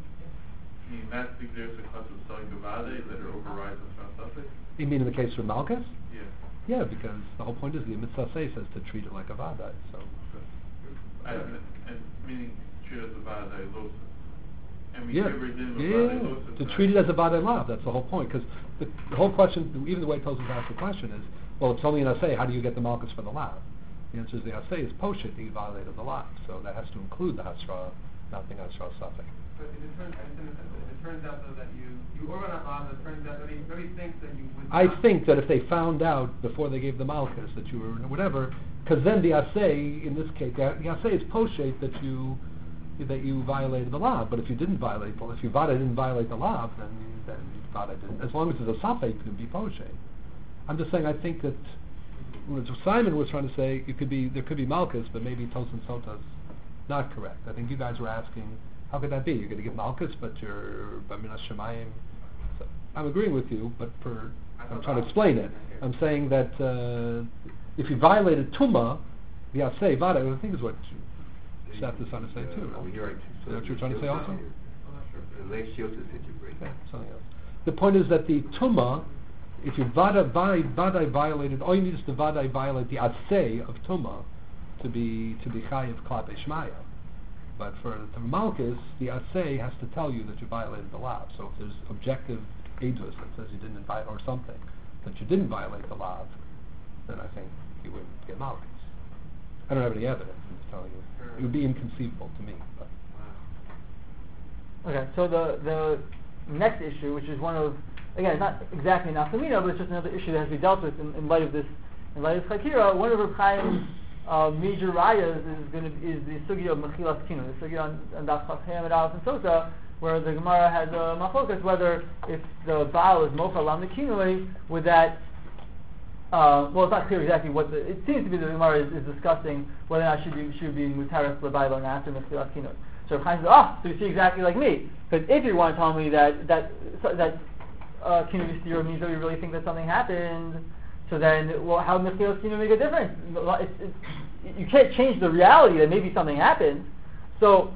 the master clears the cost of selling the vade, that it overrides the short topic? You mean in the case of Malchus? Yeah. Yeah, because the whole point is the mitzvah says to treat it like a vadai. So, And, and meaning treat it as a vade losa. And we yeah, never did with yeah, vade yeah. losa. To treat it as a vadai lav. That's the whole point. Because the, the whole question, even the way Tosfos asked the question is, well, it's only an assay. How do you get the Malchus for the lav? The answer is the assay is poshet. He violated the lav, so that has to include the hasra, not being hasra safek. But if it turns, if it turns out though that you, you order that law, it turns out that he, that he thinks that you would I not- think that if they found out before they gave the Malchus that you were whatever, because then the assay in this case, the, the assay is poshet that you that you violated the law. But if you didn't violate, the if you vada didn't violate the law, then then vada didn't. As long as it's a safek, it could be poshet. I'm just saying. I think that what Simon was trying to say, it could be there could be Malchus, but maybe Tos and Sota's not correct. I think you guys were asking, how could that be? You're going to give Malchus, but you're Baminas Shemayim. So I'm agreeing with you, but for I'm trying to explain it. I'm saying that uh, if you violated Tumah, the Asay Vada, I think is what Seth is trying to say too. Uh, Right? you're right. Is that what you're trying to say also? The lake shield is that you break. Yeah, something else. The point is that the Tumah, if you Vada Vadai violated, all you need is to Vadai violate the Asay of Tumah to be to be Chayiv Klap Eshmaya. But for the Malchus, the Asay has to tell you that you violated the law. So if there's objective edus that says you didn't violate, or something, that you didn't violate the law, then I think you wouldn't get Malchus. I don't have any evidence, I'm just telling you. It would be inconceivable to me. But. Okay, so the the next issue, which is one of, again, it's not exactly nafkamina, but it's just another issue that has to be dealt with in, in light of this, in light of Chakira. One of Reb Chaim's uh, major rayas is going to is the sugya of mechilas kinu, the sugya on, on Daf Chafhem and Aleph and Sota, where the Gemara has a machlokas whether if the Baal is mocha lam the kinui, would that Uh, well, it's not clear exactly what the. It seems to be that the Gemara is, is discussing whether or not should be should be mutaris l'bayla or not after mechilas kinut. So Chaim says, "Ah, so you see exactly like me." Because if you want to tell me that that so, that uh, kinut v'stira means that we really think that something happened, so then, well, how mechilas kinut make a difference? It's, it's, you can't change the reality that maybe something happened. So,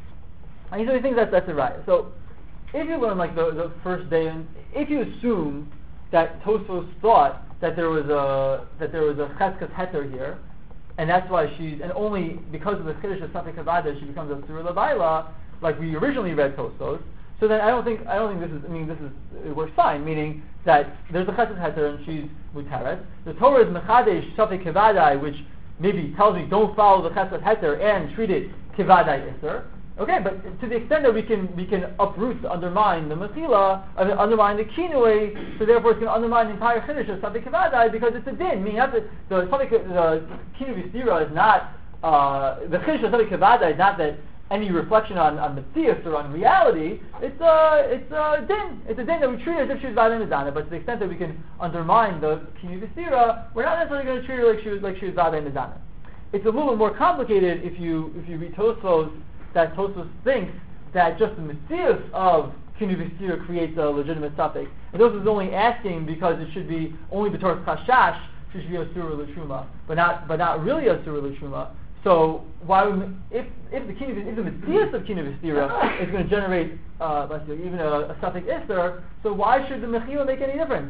I usually think that that's a right. So, if you learn like the the first day, and if you assume that Tosfos thought that there was a that there was a cheskas heter here, and that's why she's and only because of the chiddush of Safek Havada she becomes a surah labayla, like we originally read Tosfos. So then I don't think I don't think this is I mean this is it works fine, meaning that there's a cheskas heter and she's mutaret. The Torah is mechadesh Safek Havada, which maybe tells me don't follow the cheskas heter and treat it kivadai iser. Okay, but to the extent that we can we can uproot, undermine the mechila, uh, undermine the kinui, so therefore it's going to undermine the entire chiddush of Safek Kavadai because it's a din. Meaning, not the the Safek the kinui v'stira is not uh, the chiddush of Safek Kavadai is not that any reflection on on Metzius or on reality. It's a it's a din. It's a din that we treat as if she was Vadai Mizana. But to the extent that we can undermine the kinui v'stira, we're not necessarily going to treat her like she was like she was Vadai Mizana. It's a little more complicated if you if you read Tosfos. That Tosfos thinks that just the Metzius of Kinu V'Stira creates a legitimate suffix. And Tosfos is only asking because it should be only B'Torah Chashash, it should be a Surah L'Truma, but not but not really a Surah L'Truma. So why would, if if the Kinu if the Metzius of Kinu V'Stira is going to generate uh, even a, a suffix Isser, so why should the Mechila make any difference?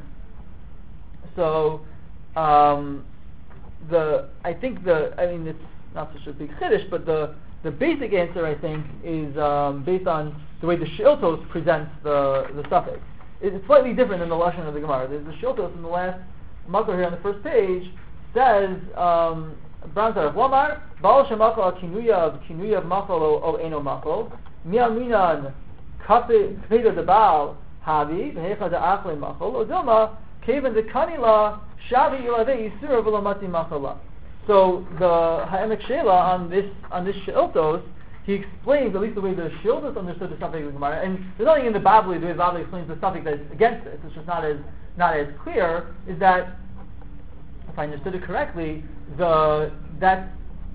So um, the I think the I mean it's not such a big chiddush, but the The basic answer, I think, is um, based on the way the Shiltos presents the, the suffix. It's slightly different than the Lashon of the Gemara. There's the Shiltos in the last makor here on the first page says, um, Brown says, Wamar, Baal Shemakol al Kinuyav, Kinuyav Makol o Eno Makol, Mial Minan, Kapeda de Baal, Havi, Vehecha de Achle Makol, Odilma, Kaven de Kanila, Shavi Ilave Yisura V'Lamati Makola. So the Ha'emek Shela on this on this Shiltos, he explains at least the way the Shiltos understood the suffix of the Gemara, and there's nothing in the Babli the way the Babli explains the suffix that's against this. It's just not as not as clear. Is that if I understood it correctly, the that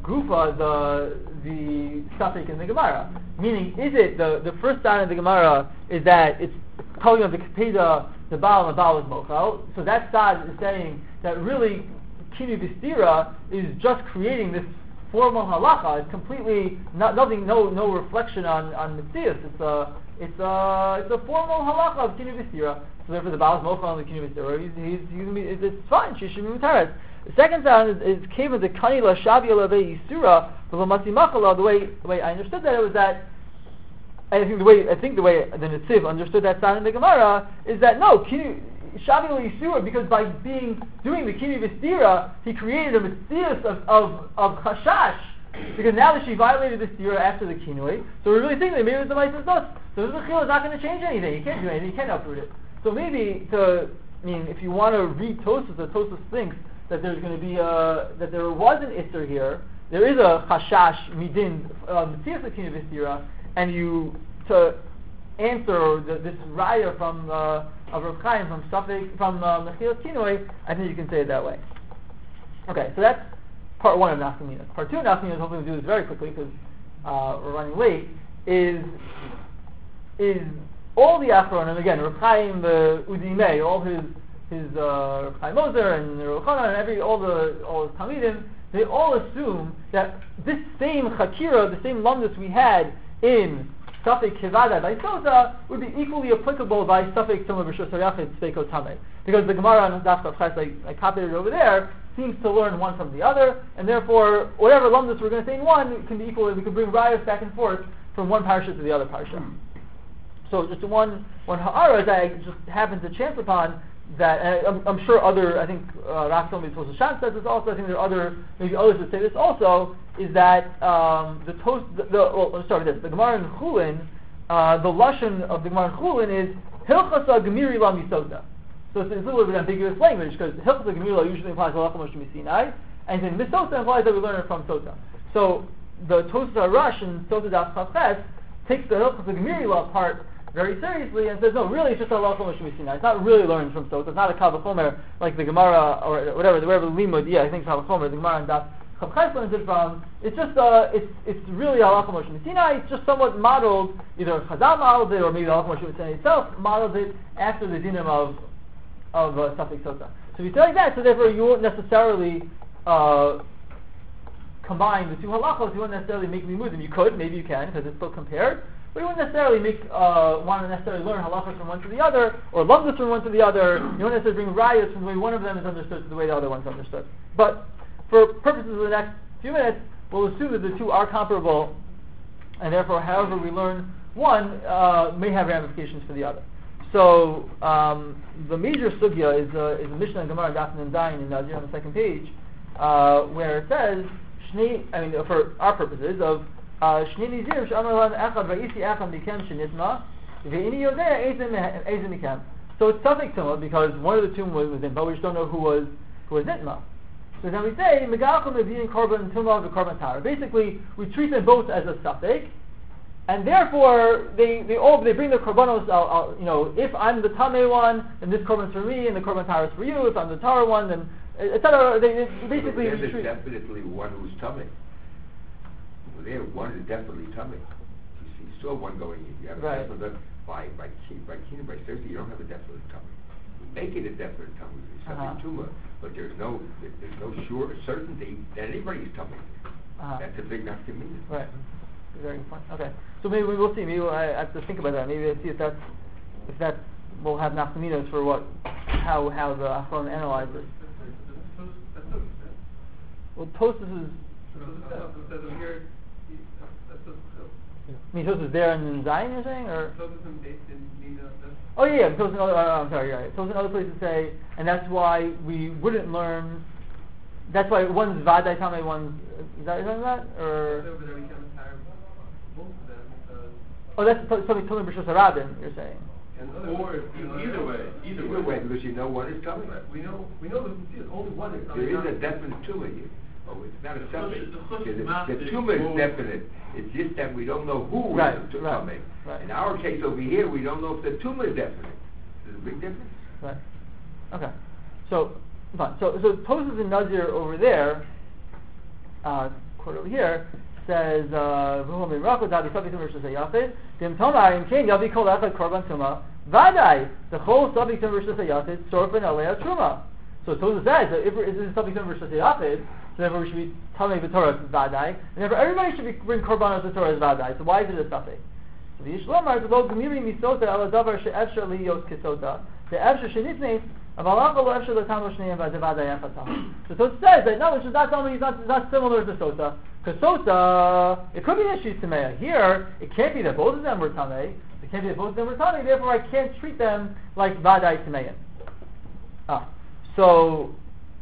Gufa the the suffix in the Gemara. Meaning, is it the the first sign of the Gemara is that it's telling of the Kapeda, the Baal and the Baal is Mochel. So that side is saying that really Kinu Vistira is just creating this formal halacha. It's completely not nothing, no no reflection on on Mitzias. It's a it's a it's a formal halacha of Kinu Vistira. So therefore, the Baal is Mochel and the Kinu Vistira. He's he's, he's gonna be, it's, it's fine. She should be mutares. The second sound is, is came as the Kanila Shavia Leve Yisura V'Lamasi Machala. The way the way I understood that it was that I think the way I think the way the Netziv understood that sound in the Gemara is that no Kinu Shavia Yisura, because by being doing the Kinu Vistira he created a Mitzias of of of Chashash, because now that she violated the Stira after the Kinui, so we're really thinking that maybe it was the Maisa's Dos. So the Chil is not going to change anything. You can't do anything. You can't uproot it. So maybe to I mean if you want to read Tosfos, the Tosfos thinks that there's going to be a, that there was an Isser here, there is a Chashash Midin Mitzias of Kinu Vistira, and you, to answer the, this Raya from uh, of Rav Chaim from Suffolk, from Mechilas Kinoi, I think you can say it that way. Okay, so that's part one of Nafkaminas. Part two of Nafkaminas, hopefully we'll do this very quickly because uh, we're running late, is is all the Achron, and again, Rav Chaim, the Udimei, all his his uh, Rav Chaim Moser and Rav Chanan and every all the all his Talmidim, they all assume that this same Chakira, the same lumdus we had in Safek Kivada by Sota would be equally applicable by Safek Tumah B'Shus Hayachid Tzveiko Tameh, because the Gemara on Daf Chav Ches, I, I copied it over there, seems to learn one from the other, and therefore whatever lumdus we're going to say in one can be equal. We can bring rayos back and forth from one parsha to the other parsha. So just one one ha'ara that I just happened to chance upon. That and I'm, I'm sure other I think uh, Rav told me Tosashan says this also. I think there are other maybe others that say this also. Is that um, the toast? The, the well, let's start with this. The Gemara in Chulin, uh, the lashon of the Gemara in Chulin is Hilchasa Gemiri La Misota. So it's, it's a little bit ambiguous language because Hilchasa Gemiri La usually implies Halacha Moshe Misinai, and then Misota implies that we learn it from Sota. So the Tosas Rush in Sota Daf Chav Ches takes the Hilchasa Gemiri La part very seriously and says, no, really, it's just a halacha Moshe Misinai. It's not really learned from Sota. It's not a Kal V'chomer like the Gemara or whatever, whatever the Limud. Yeah, I think Kal V'chomer, the Gemara and Daf Chav Ches learns it from. It's just, uh, it's it's really a halacha Moshe Misinai. It's just somewhat modeled. Either Chazal modeled it, or maybe the halacha Moshe Misinai itself modeled it after the dinim of of uh, Safek Sota. So if you say like that, so therefore you won't necessarily uh, combine the two halachos. You won't necessarily make limudim. You could, maybe you can, because it's still compared. But you wouldn't necessarily make uh, want to necessarily learn halachas from one to the other, or lumdus from one to the other. You don't necessarily bring rayas from the way one of them is understood to the way the other one's understood. But for purposes of the next few minutes, we'll assume that the two are comparable, and therefore, however we learn one uh, may have ramifications for the other. So um, the major sugya is uh, is a Mishnah and Gemara Daf and Zayin in Nazir on the second page, uh, where it says, Shnei, I mean, for our purposes of Shnei Nizir she'amar lan echad va'isi echad mikem shenitma ve'ini yodea eizem mikem. So it's Safek Tumah because one of the two was in, but we just don't know who was who was nitma. So then we say megalchum mevi'in korban tumah v'korban tara. Basically, we treat them both as a Safek, and therefore they, they all they bring their korbanos. I'll, I'll, you know, if I'm the tamei one, then this korban's for me, and the korban tara is for you. If I'm the tara one, then et cetera. They, they basically well, we treat definitely one who's tamei. Well, there one is definitely tamei. You see, you saw one going in. You have a right. definite by by by kina by Thursday. You don't have a definite tamei. Make it a definite tamei. It's something uh-huh. tumah, but there's no there's no sure certainty that anybody's tamei. Uh-huh. That's a big nafkamina. Right. Very good point. Okay, so maybe we will see. Maybe we'll, I have to think about that. Maybe let's see if that's if that we'll have nafkaminas for what how how the Achron analyzes this. Well, Tosfos is. I mean, Tosfos is there in Zion, you're saying, or? Oh yeah, yeah. Tosfos in other. Uh, I'm sorry, you're right. Tosfos in other places say, and that's why we wouldn't learn. That's why one's Vadai Tamei, one's is that is that or? Oh, that's something Tumah B'Shus Harabim, you're saying. Or either way, either way. way, because you know one is coming. We know, we know that only one is coming. There is a definite tumah here. Oh, it's not a subject. The, the tumah is definite. It's just that we don't know who right, is right, coming. right. In our case over here, we don't know if the tumah is definite. There's a big difference. Right. Okay. So, fine. So, so Tosfos and Nazir over there, uh, quote over here, says, "V'hu me'rachot davi sabik tumah rishus hayachid, dim tomar im king yavi kol echad korban tumah, vadai the whole sabik tumah rishus hayachid sorfen alei truma." So Tosfos says that if it is sabik tumah rishus hayachid, so therefore we should be tamei b'torah vadai, and therefore everybody should be bring korbanos to Torah as vadai. So why is it a suffix? So the Yishlomar is lo gemiri misota ala davar she'efshar liyos kisota, the efshar shenitnes. So Tosfos says that no, which is not something, it's not, it's not similar to Sota. Because Sota, it could be that she's Tameya. Here, it can't be that both of them were Tamei. It can't be that both of them were Tamei, therefore I can't treat them like Vadai Tameya. Ah, so,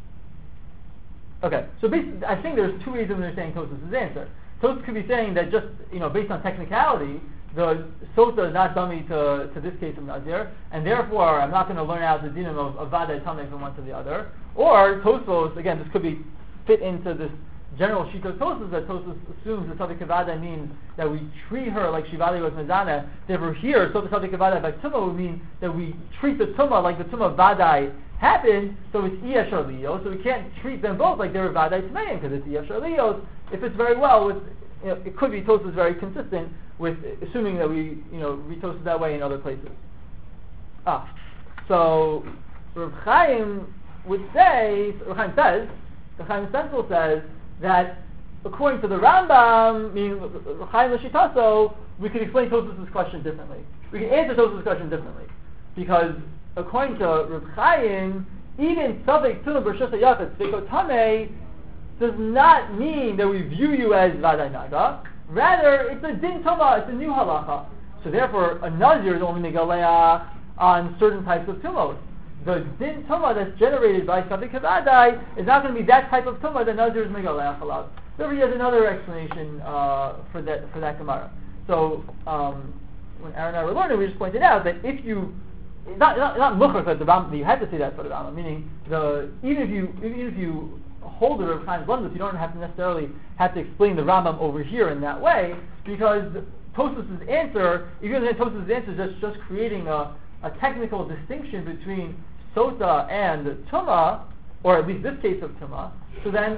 okay, so basically, I think there's two ways of understanding Tosfos' answer. Tosfos could be saying that just, you know, based on technicality, the Sota is not dummy to, to this case of Nazir, and therefore I'm not going to learn out the dinim of, of Vadai Tamei from one to the other. Or Tosfos, again, this could be fit into this general sheet of Tosfos, that Tosfos assumes the Savik Vadai means that we treat her like Shivali was Mezana. Therefore here, so the Savik Vadai by Tumah would mean that we treat the Tumah like the Tumah Vadai happened, so it's Iyashar Liyos, so we can't treat them both like they were Vadai Tameim, because it's Iyashar Liyos. If it's very well, with, you know, it could be Tosfos very consistent with assuming that we, you know, we toasted that way in other places. Ah, so Rav Chaim would say, Rav Chaim says, Rav Chaim Central says that according to the Rambam, meaning Rav Chaim L'Shitaso, we could explain Tosfos' question differently. We can answer Tosfos' question differently, because according to Rav Chaim, even Savik Tumah B'Rishus HaYachid Tzveiko Tamei does not mean that we view you as Vadai Naga. Rather, it's a din tumah, it's a new halacha. So therefore, a nazir is only megaleach on certain types of tumos. The din tumah that's generated by Savik Vadai is not going to be that type of tumah that nazir is megaleach alav. Therefore, he has another explanation uh, for that for that Gemara. So, um, when Aaron and I were learning, we just pointed out that if you not not not muchach that the Rambam, you had to say that for the Rambam, meaning the even if you even if you hold the Rav Chaim's blunders, you don't have to necessarily have to explain the Rambam over here in that way, because Tosfos' answer, if you're going to Tosfos' answer is just, just creating a, a technical distinction between Sota and Tumah, or at least this case of Tumah, so then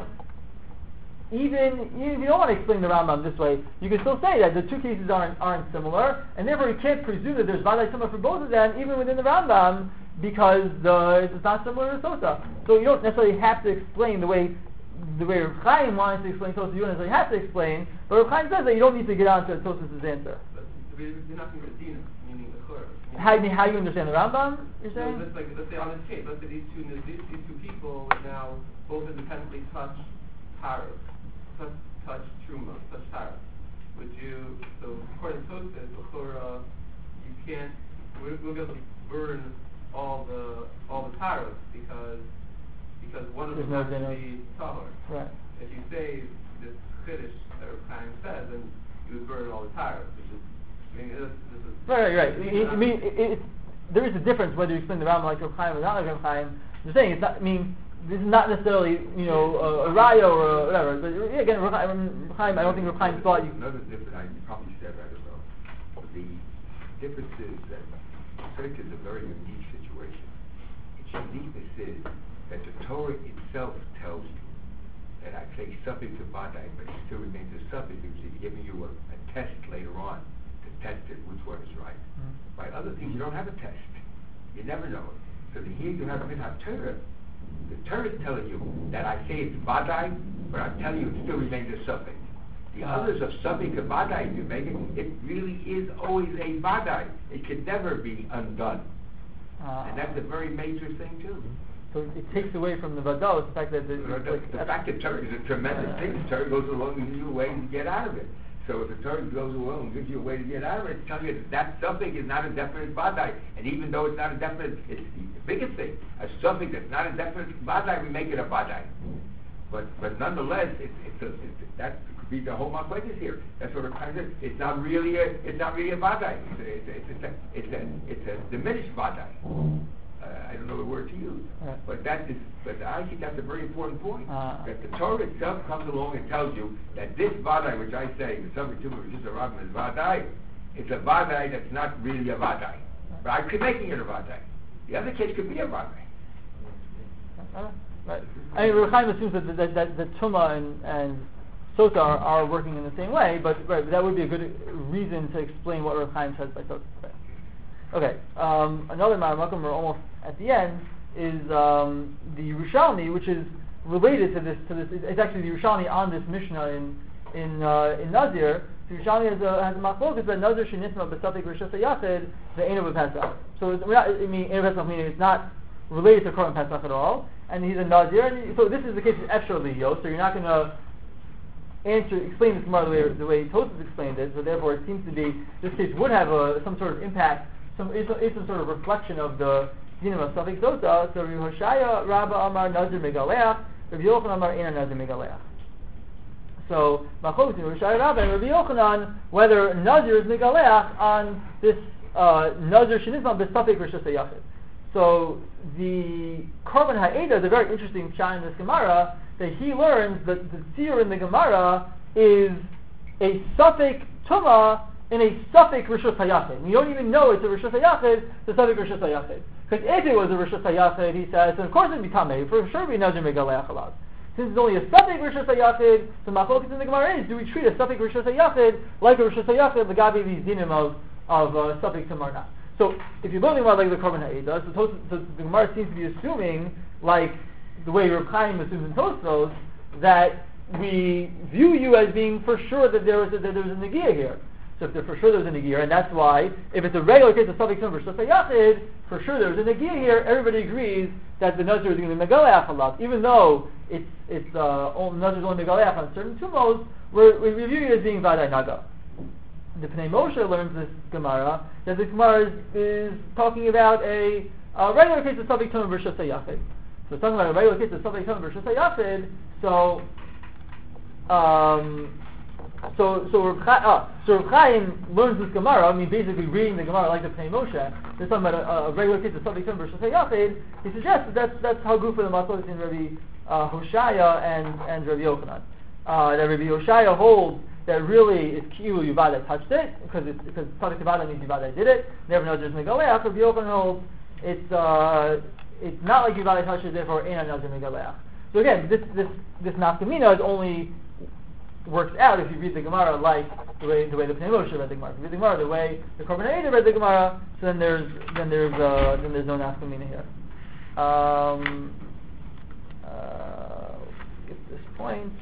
even, even if you don't want to explain the Rambam this way, you can still say that the two cases aren't, aren't similar, and therefore you can't presume that there's Vadai Tumah for both of them, even within the Rambam, because the, it's not similar to Sota. So you don't necessarily have to explain the way the way Rav Chaim wanted to explain Tosfos, you don't necessarily have to explain, but Rav Chaim says that you don't need to get on to Tosfos' answer. But you're not going to Dina, meaning the Chur. How, how you understand the Rambam, you're saying? No, let's, like, let's say on this case, let's say these two, these, these two people would now both independently touch Taros, touch, touch Truma, touch Taros. Would you, so according to Tosfos, the Chur, you can't, we'll, we'll be able to burn all the all the taros because because one of There's them no has to be tahor. Right. If you say this chiddush that Rav Chaim says, then you would burn all the taros, which is I mean this, this is right right right. I, I mean it, it, there is a difference whether you explain the Rambam like Rav Chaim or not like Rav Chaim. I'm saying it's not. I mean this is not necessarily you know a, a raya or a whatever. But again, Rav Chaim, I don't think Rav Chaim thought you. Another difference. I probably said that as well. The difference is that search is a very unique situation. Its uniqueness is that the Torah itself tells you that I say subject to Vadai, but it still remains a subject because it's giving you a, a test later on to test it which one is right. Mm-hmm. By other things, you don't have a test. You never know it. So the, here you have a Mitzvah Torah. The Torah is telling you that I say it's Vadai, but I'm telling you it still remains a subject. The uh, others of subject to Vadai, you make it, it really is always a Vadai. It can never be undone. Uh, and that's a very major thing too. So it takes away from the Vados, the fact that the, the, like, the fact that Torah is a tremendous uh, thing. The Torah goes along and gives you a way to get out of it. So if the Torah goes along and gives you a way to get out of it, it's telling you that that suffix is not a definite Vadai. And even though it's not a definite, it's the biggest thing. A suffix that's not a definite Vadai, we make it a Vadai. But but nonetheless, it's, it's, a, it's that could be the whole Machlekes here. That's what it kind of is. It's not really a it's not really a Vadai. It's a, it's a, it's a, it's a, it's a diminished Vadai. Uh, I don't know the word to use, right. but that is. But I think that's a very important point. Uh, that the Torah itself comes along and tells you that this Vadai, which I say, the subject to which is a Rambam is Vadai, it's a Vadai that's not really a Vadai. But I could make it a Vadai. The other case could be a Vadai. Uh, right. I mean, Rav Chaim assumes that that that, that Tumah and, and Sota are, are working in the same way, but right, that would be a good reason to explain what Rav Chaim says by Sota. Right. Okay, um, another Maramakum, we're almost at the end, is um, the Yerushalmi, which is related to this. To this, it's actually the Yerushalmi on this Mishnah in in uh, in Nazir. The Yerushalmi has a has a machlokas that Nazir shenisma b'safek rishus hayachid ve'enu b'pesach. So it's, we're not, I mean, enu b'pesach meaning it's not related to Korban Pesach at all, and he's a Nazir. And he, so this is the case of Efshar Liyo. So you're not going to answer explain this more the way the way Tosfos explained it. So therefore, it seems to be this case would have a, some sort of impact. Some is some sort of reflection of the dinim of Safek Sota. So Rav Hoshaya Rabba Amar Nazir Megaleach, Rav Yochanan Amar Eina Nazir Megaleach. So Machlokas Rav Hoshaya Rabba and Rav Yochanan whether Nazir is Megaleach on this uh, Nazir Shenizman B'Safek Rishus HaYachid. So the Korban Ha'eda is a very interesting shot in this Gemara that he learns that the tzir in the Gemara is a Safek Tumah in a Safek Rishus HaYachid. You don't even know it's a Rishus HaYachid, it's a Safek Rishus HaYachid. Because if it was a Rishus HaYachid, he says, then of course it would be Tameh, for sure it would be Nazir Megaleach Alav. Since it's only a Safek Rishus HaYachid, the Machlokas in the Gemara is, do we treat a Safek Rishus HaYachid like a Rishus HaYachid, the Gabi these dinim of, of uh, Safek Tumah or not? So if you're learning about like the Korban Ha'eda, so, Tos, so the Gemara seems to be assuming, like the way Rav Chaim assumes in Tosfos, that we view you as being for sure that there was a, that there was a Negiah here. So if there for sure there's a Negiah, and that's why, if it's a regular case of Safek Tumah versus Yachid, for sure there's a Negiah here, everybody agrees that the Nazir is going to be Megaleach Alav, even though it's, it's, uh, only, Nazir is only Megaleach on certain tumos, we're, we review it as being Vadai Naga. The Pnei Moshe learns this Gemara, that this Gemara is, is talking about a, a regular case of Safek Tumah versus Yachid. So it's talking about a regular case of Safek Tumah versus Yachid, so, um, So, so Rav Chaim, uh, so Rav Chaim learns this Gemara. I mean, basically reading the Gemara like the Pnei Moshe. They're talking about a, a regular case of Safek Tumah versus Yachid. He suggests that that's that's how good for the Machlokas in Rabbi uh, Hoshaya and and Rabbi Yochanan. Uh, that Rabbi Hoshaya holds that really it's Ki'u Yuvada touched it because it's because Safek Yuvada means Yuvada did it. Never knows there's Megaleach. Rabbi Yochanan holds it's uh, it's not like Yuvada touched it. Therefore, Eina Nazir Megaleach. So again, this this this nafkamina is only works out if you read the Gemara like the way the way the Pnei Moshe read the Gemara. If you read the Gemara the way the Korban Ha'eda read the Gemara, so then there's then there's uh, then there's no nafkamina here. Um, uh, skip this point.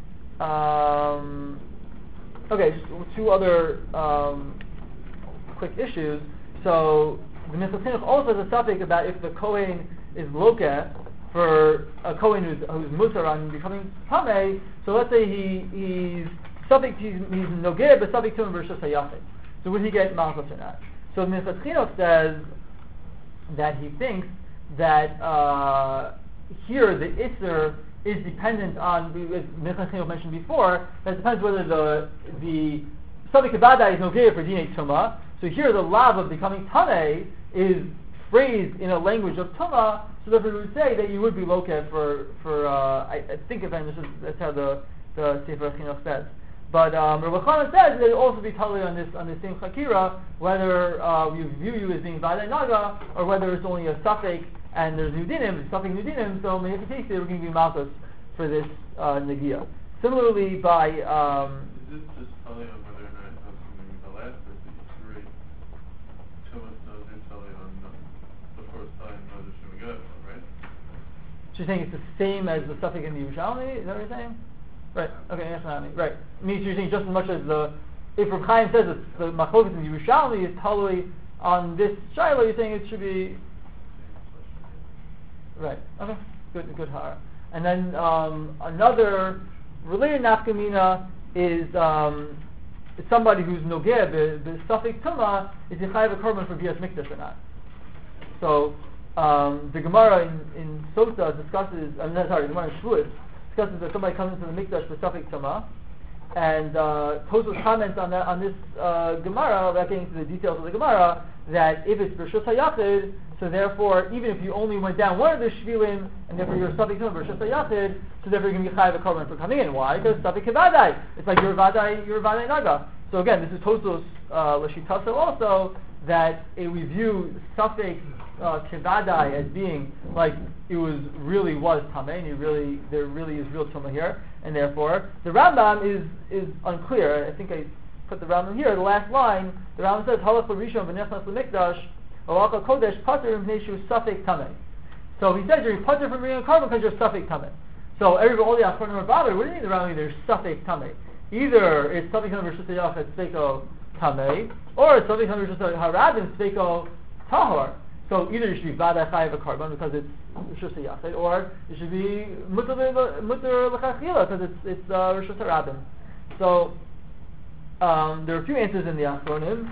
Um, okay, just two other um, quick issues. So the Minchas Chinuch also has a topic about if the Kohen is lokeh for a Kohen who's, who's Musar on becoming Tameh. So let's say he he's subject he's, he's Nogeh but Safek Tumah versus Hayachid. So would he get Malchus or not? So the Minchas Chinuch says that he thinks that uh, here the Isser is dependent on, as Minchas Chinuch mentioned before, that it depends whether the the Safek Yuvada is Nogeh for Dinei Tumah. So here the lav of becoming Tameh is phrased in a language of Tumah, so therefore we would say that you would be lokeh for, for uh, I, I think if this is, that's how the, the Sefer Chinuch says. But um, Rav Chanan says that it would also be totally on this on the same Chakira, whether uh, we view you as being Vadai Naga, or whether it's only a Safek and there's Nudinim, Safek Nudinim, so maybe if you take it, we're going to be Malchus for this uh, Negiah. Similarly, by... Um, is this just totally on whether or not it has something with the last, or is it three? Tumas knows in totally on the first time, knows it should go, right? So you're saying it's the same as the Safek in the Yerushalmi? Is that what you're saying? Right. Okay. That's not me. Right. Means you're saying just as much as the if Rav Chaim says that the Machlokas in the Yerushalmi is totally on this Shiloh, you're saying it should be right. Okay. Good. Good. Hara. And then um, another related nafkamina is um, somebody who's nogeh the Safek Tumah is yichayev a korban for bias mikdash or not. So um, the Gemara in, in Sota discusses. I'm uh, sorry. The Gemara in Shavuos discusses that somebody comes into the mikdash for Safek Tumah, and uh, Tosfos comments on that on this uh, Gemara, without getting into the details of the Gemara, that if it's Rishus HaYachid, so therefore even if you only went down one of the shvilim, and therefore you're Safek Tumah Rishus HaYachid, so therefore you're going to be chayav a korban for coming in. Why? Because Safek Kevadai. It's like you're Vadai, you're Vadai Naga. So again, this is Tosfos uh, L'Shitaso also that it, we view Safek uh, Kevadai as being like it was really was Tameh, and it really there really is real Tumah here, and therefore the Rambam is is unclear. I think I put the Rambam here. The last line, the Rambam says Halach Rishon v'nechnas l'mikdash Halach Kodesh Pater Mipnei Shu Safek Tameh. So he says you're Pater from bringing a carbon because you're Safek Tameh. So every all the Achronim are bothered. What do you mean the Rambam? There's Safek Tameh. Either it's Safek Tameh versus Yachad Sveko Tameh, or it's Safek Tameh versus Harabim Sveko Tahor. So either you should be Vadai Chayav a carbon because it's Rishus Yachid, or it should be Mutter L'Chachila because it's it's uh, Rishus Harabim. So um, there are a few answers in the Achronim.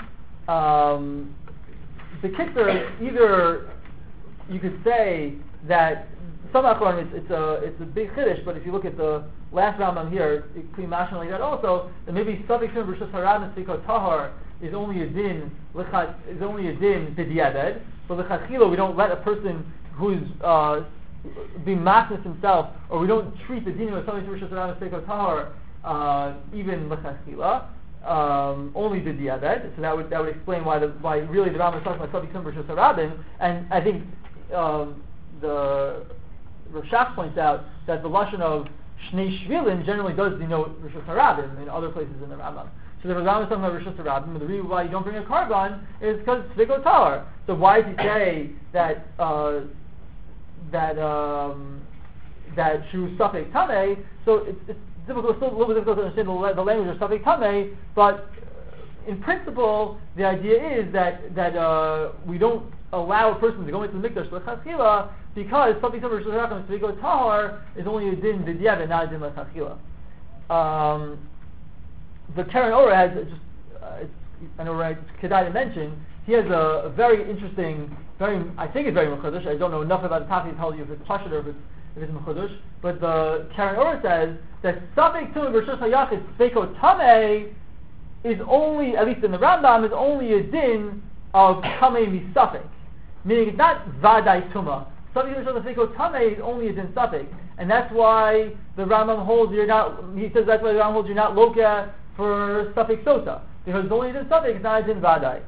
Um, the Kitzur, either you could say that some Achronim it's, it's a it's a big chiddush, but if you look at the last Rambam here, it could be mashal like that also. That maybe Safek Shim versus Harabim Sveko Tahor is only a din is only a din b'diavad, but l'chachila we don't let a person who's uh, being masses himself, or we don't treat the din of Safek Shim versus Harabim Sveko Tahor uh, even l'chachila. Um, only the diavad, so that would that would explain why the why really the Rambam is talking about Safek Shim versus Harabim, and I think um, the Rav Shach points out that the lashon of Shnei Shvilin generally does denote Rishus Harabim in other places in the Rambam. So the Rambam is talking about Rishus Harabim, and the reason why you don't bring a carbon is because it's Sveko Tahor. So why does he say that uh, that um, that Shu Safek Tameh? So it's, it's difficult, still a little bit difficult to understand the, the language of Safek Tameh, but in principle, the idea is that that uh, we don't allow a person to go into the mikdash l'chachila because Safek Tameh Rishus Harabim Sveko Tahor is only a din b'diavad, not a din l'chachila. Um, the Karen Ora has just, uh, it's, I know right, Kedai to mention, he has a, a very interesting, very I think it's very mechudesh. I don't know enough about the topic to tell you if it's pashut or if it's if it's mechudesh. But the Karen Ora says that Safek Tameh Rishus Hayachid Sveko Tameh is only, at least in the Rambam, is only a din of Tameh misafek, meaning it's not Vadai Tuma. Safek Rishus Sveko Tameh is only a din Safek, and that's why the Rambam holds you're not. He says that's why the Rambam holds you're not loka for Safek Sota, because it's only a din Safek, it's not a din Vadai.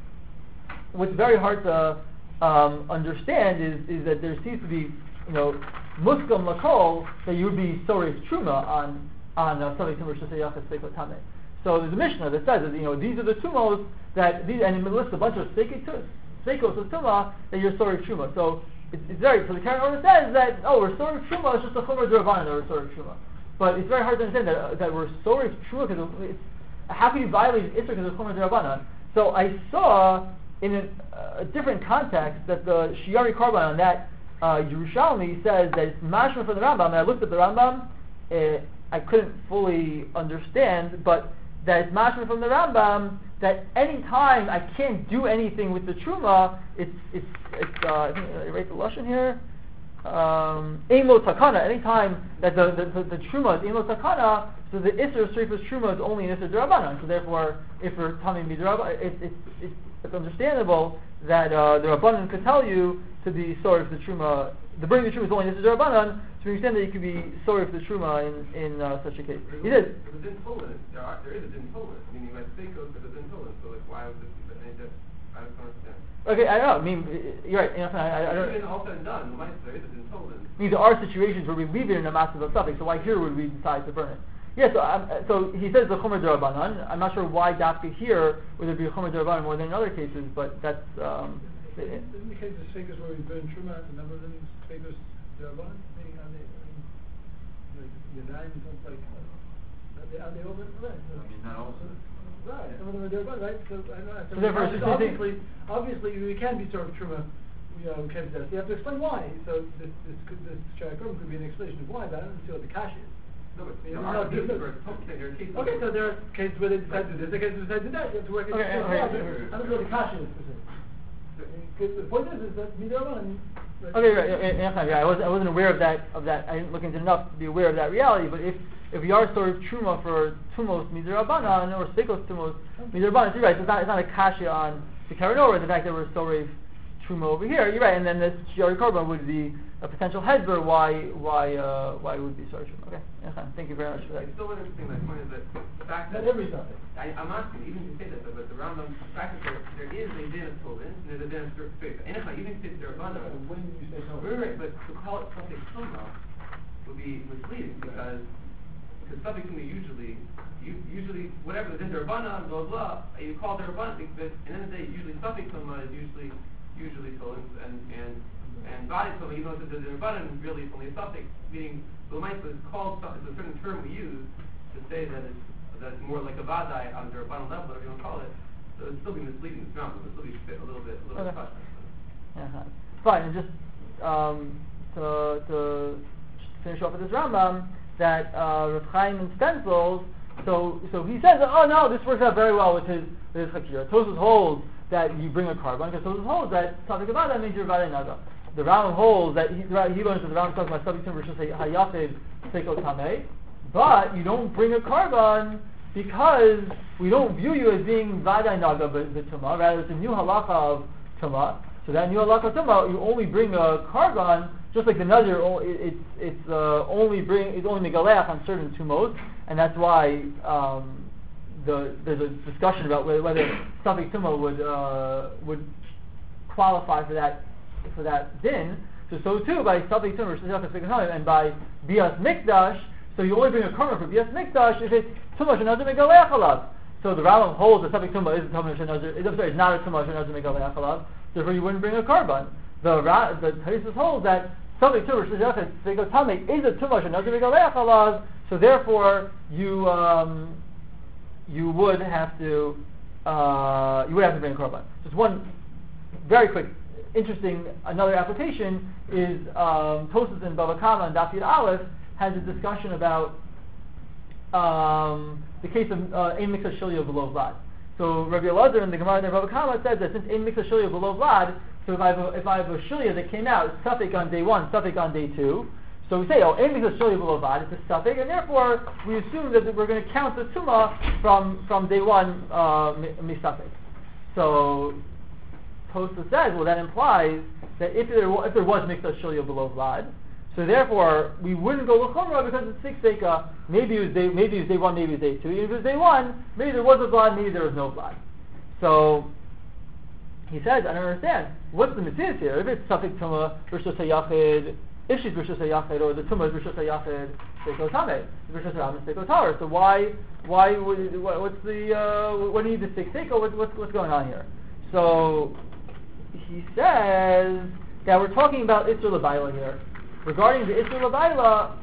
What's very hard to um, understand is is that there seems to be, you know, muskam lakol that you would be sorry truma on on uh, Safek Tameh Rishus Hayachid Sveko Tameh. So there's a Mishnah that says that, you know, these are the tumos that these, and it lists a bunch of sekos of tuma that you're sorry truma. So it's, it's very, so the Karen Ora says that, oh, we're sorry truma is just a chomer d'Rabbanan, or we're sorry truma. But it's very hard to understand that uh, that we're sorry truma because it's how can you violate Isra because it's chomer d'Rabbanan? So I saw in a, a different context that the Shiari Karban on that uh, Yerushalmi says that it's mashma from the Rambam, and I looked at the Rambam, uh, I couldn't fully understand, but that it's mashma from the Rambam that any time I can't do anything with the truma, it's it's it's uh, I think I write the lashon here. Um, Ein lo takana. Any time that the the, the, the truma is ein lo takana, so the iser streifus truma is only an iser d'Rabbanan. So therefore, if we're tamei midrabbanan, it's it's it's it's understandable that uh, the Rabbanan could tell you to be sorry for the truma. The bringing the truma is only an iser d'Rabbanan. So you understand that you could be sorry for the truma in in uh, such a case. He did. But the din tolan, there are there is a din tolan. Meaning like sekos, but a din tolan. So like why would this be any different? I don't understand. Okay, I don't know. I mean, you're right. You know, I, I don't. Even all said and done, there is a din tolan. I mean, there are situations where we leave it in a massive suffix. So why here would we decide to burn it? Yeah. So um, so he says the chomer d'Rabbanan. I'm not sure why dafka here would there be a chomer d'Rabbanan more than in other cases, but that's. Um, in the case of sekos where we burn truma, the number of them is sekos d'Rabbanan. The nine and stuff like uh, are they, are they all right? So, I mean, not also. Right, some of them are there, right? So I know. So so therefore, obviously, obviously, we can be sort of truma. You know, we can do that. So you have to explain why. So this this could, this shayachim could be an explanation of why, but I don't see what the cash is. No, but I mean, there no, are no, cases no. where it's okay, there are cases Okay, so where there are cases where they decide to do this, there are cases where they decide to do that. You have to work it Okay, out. okay, I okay, don't know what the cash is specifically. The point is, is that midrabanan. Okay, right, yeah, yeah, yeah, I wasn't I wasn't aware of that of that. I didn't look into enough to be aware of that reality. But if if we are sort of truma for tumos midrabanan or sekos tumos midrabanan, you're right. It's not it's not a kasha on the Karen Ora, the fact that we're sorry truma over here. You're right, and then this shiari korban would be a potential hezber why why uh, why it would be sort of truma. Okay, thank you very much for that. It's still interesting. My point is that the fact that Not every topic. I, I'm asking, even if you say that, but the Rambam, the fact that there, there is a din of Tobin, and there's a din of Tzfika. And if I even if it's their abundant, When you say right, Tobin. right, but to call it something Tuma would be misleading because because something Tuma usually, you, usually whatever the din of blah blah blah, you call it abundant because at the end of the day, usually something Tuma is usually usually Tobin and and and body Tuma, even though it's a din abundant, really it's only a suffix, meaning the Lamaisa is called it's a certain term we use to say that it's that's more like a vadai on their bottom level, whatever you want to call it. So it'd still be misleading this Rambam. It'd still be fit a little bit, a little Okay. bit touched. Uh-huh. Fine, and just um, to, to finish off with this Rambam, that uh, Rav Chaim in stencils, so so he says, oh no, this works out very well with his with his Hakira. Tosfos holds that you bring a carbon, because Tosfos holds that Tavik Avada means you're Vadai Naga. The Rambam holds that he, he learns that the Rambam talks about Sabik Tum versus Hayafid Seiko Tameh, but you don't bring a carbon because we don't view you as being Vadai Naga B'Tumah, rather it's a new halacha of Tumah. So that new halacha of Tumah, you only bring a carbon, just like the Nazir, it's it's uh, only bring it's only megaleach on certain tumos, and that's why um, the there's a discussion about whether, whether Safek Tumah would uh, would qualify for that for that din. So so too by Safek Tumah and by Bias Mikdash. So you only bring a korban for Bias Mikdash if it's Tumah Shenazir Megaleach Alav. So the Rambam holds that Safek Tumah is a Tumah Shenazir. I'm sorry, it's not a Tumah Shenazir Megaleach Alav. Therefore, you wouldn't bring a korban. The Ra- the Taisus holds that Safek Tumah Shenazir Megaleach is a Tumah Shenazir Megaleach Alav. So therefore, you um, you would have to uh, you would have to bring a korban. Just one very quick, interesting another application is um, Tosfos in Bava Kama and Daf Yud Aleph has a discussion about um, the case of Ein Miksa Shilya below Vlad. So Rabbi Elazar in the Gemara in Bava Kama says that since Ein Miksa Shilya below Vlad, so if I have a, if I have a Shilya that came out, it's Safek on day one, Safek on day two. So we say, oh, Ein Miksa Shilya below Vlad, it's a Safek, and therefore we assume that we're going to count the Tumah from from day one uh, Misafek. So Tosfos says, well, that implies that if there if there was Miksa Shilya below Vlad, so therefore, we wouldn't go l'chumra because it's six seka. Maybe it was day, maybe it was day one, maybe it was day two. Even if it was day one, maybe there was a blood, maybe there was no blood. So he says, I don't understand. What's the mitzvah here? If it's Safek Tumah versus Hayachid, if she's versus Hayachid, or the Tumah is versus Hayachid, Seiko Tameh, versus Hayachid, Seiko Tar. So why, why would, what, what's the, uh, what do you need the six seka? What, what's, what's going on here? So he says that we're talking about Isser L'Baila here. Regarding the Isser L'Baila,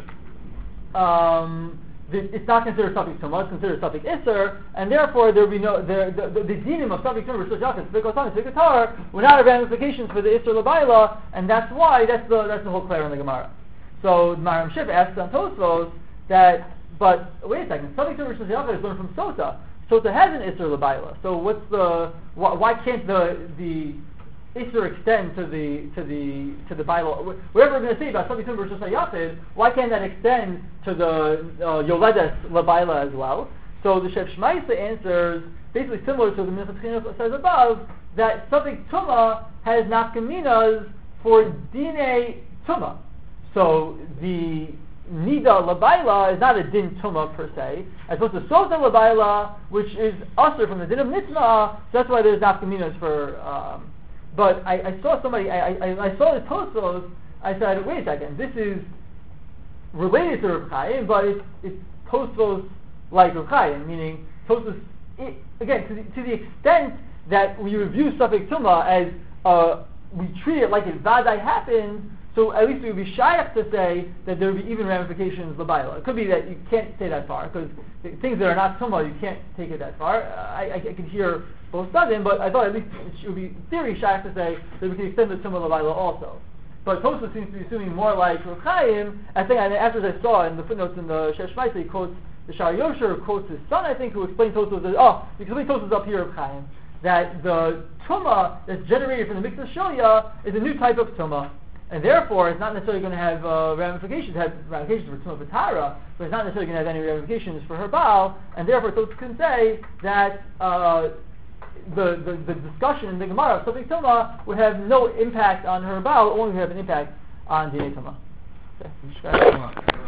um, the, it's not considered Safek Tumah, it's considered Safek Isser, and therefore there will be no the the, the, the dinim of Safek Tumah versus Yachid, Sfik Otam, Sfik Tar would not have ramifications for the Isser L'Baila, and that's why that's the that's the whole clear in the Gemara. So Maram Shif asks on Tosfos that, but wait a second, Safek Tumah versus Yachid is learned from Sota. Sota has an Isser L'Baila, so what's the why, why can't the the Isser extend to the to the to the Bible? Whatever we're going to say about Safek Tumah versus Hayachid, why can't that extend to the uh, Yoledes L'Baila as well? So the Shef Shmaisa answers basically similar to the Minchas Chinuch says above, that Safek Tumah has nafkaminas for Dinei Tumah. So the Nida L'Baila is not a Din Tumah per se, as opposed to Sota L'Baila, which is usher from the Din of Nitzma, so that's why there's nafkaminas for um, But I, I saw somebody, I, I, I saw the Tosfos, I said, wait a second, this is related to Rav Chaim, but it's, it's Tosfos like Rav Chaim, meaning Tosfos, it, again, to the, to the extent that we review Safek Tumah as, uh, we treat it like it Vadai happens, so at least we would be shaykh to say that there would be even ramifications L'Baila. It could be that you can't say that far, because things that are not Tumah, you can't take it that far. Uh, I, I, I could hear both sudden, but I thought at least it would be in theory shaykh to say that we can extend the Tumah L'Baila also. But Tosfos seems to be assuming more like Rav Chaim. I think, and after I saw in the footnotes in the Shef Shmaisa, he quotes the Shar Yosher, quotes his son, I think, who explained Tosfos as, oh, because we Tosfos up here Rav Chaim, that the Tumah that's generated from the Miksa Shilya is a new type of Tumah. And therefore, it's not necessarily going to have uh, ramifications. It has ramifications for Tumah B'Tara, but it's not necessarily going to have any ramifications for her Baal. And therefore, Tosfos can say that uh, the, the, the discussion in the Gemara of something Tumah would have no impact on her Baal, only would have an impact on Dinei Tumah. Okay.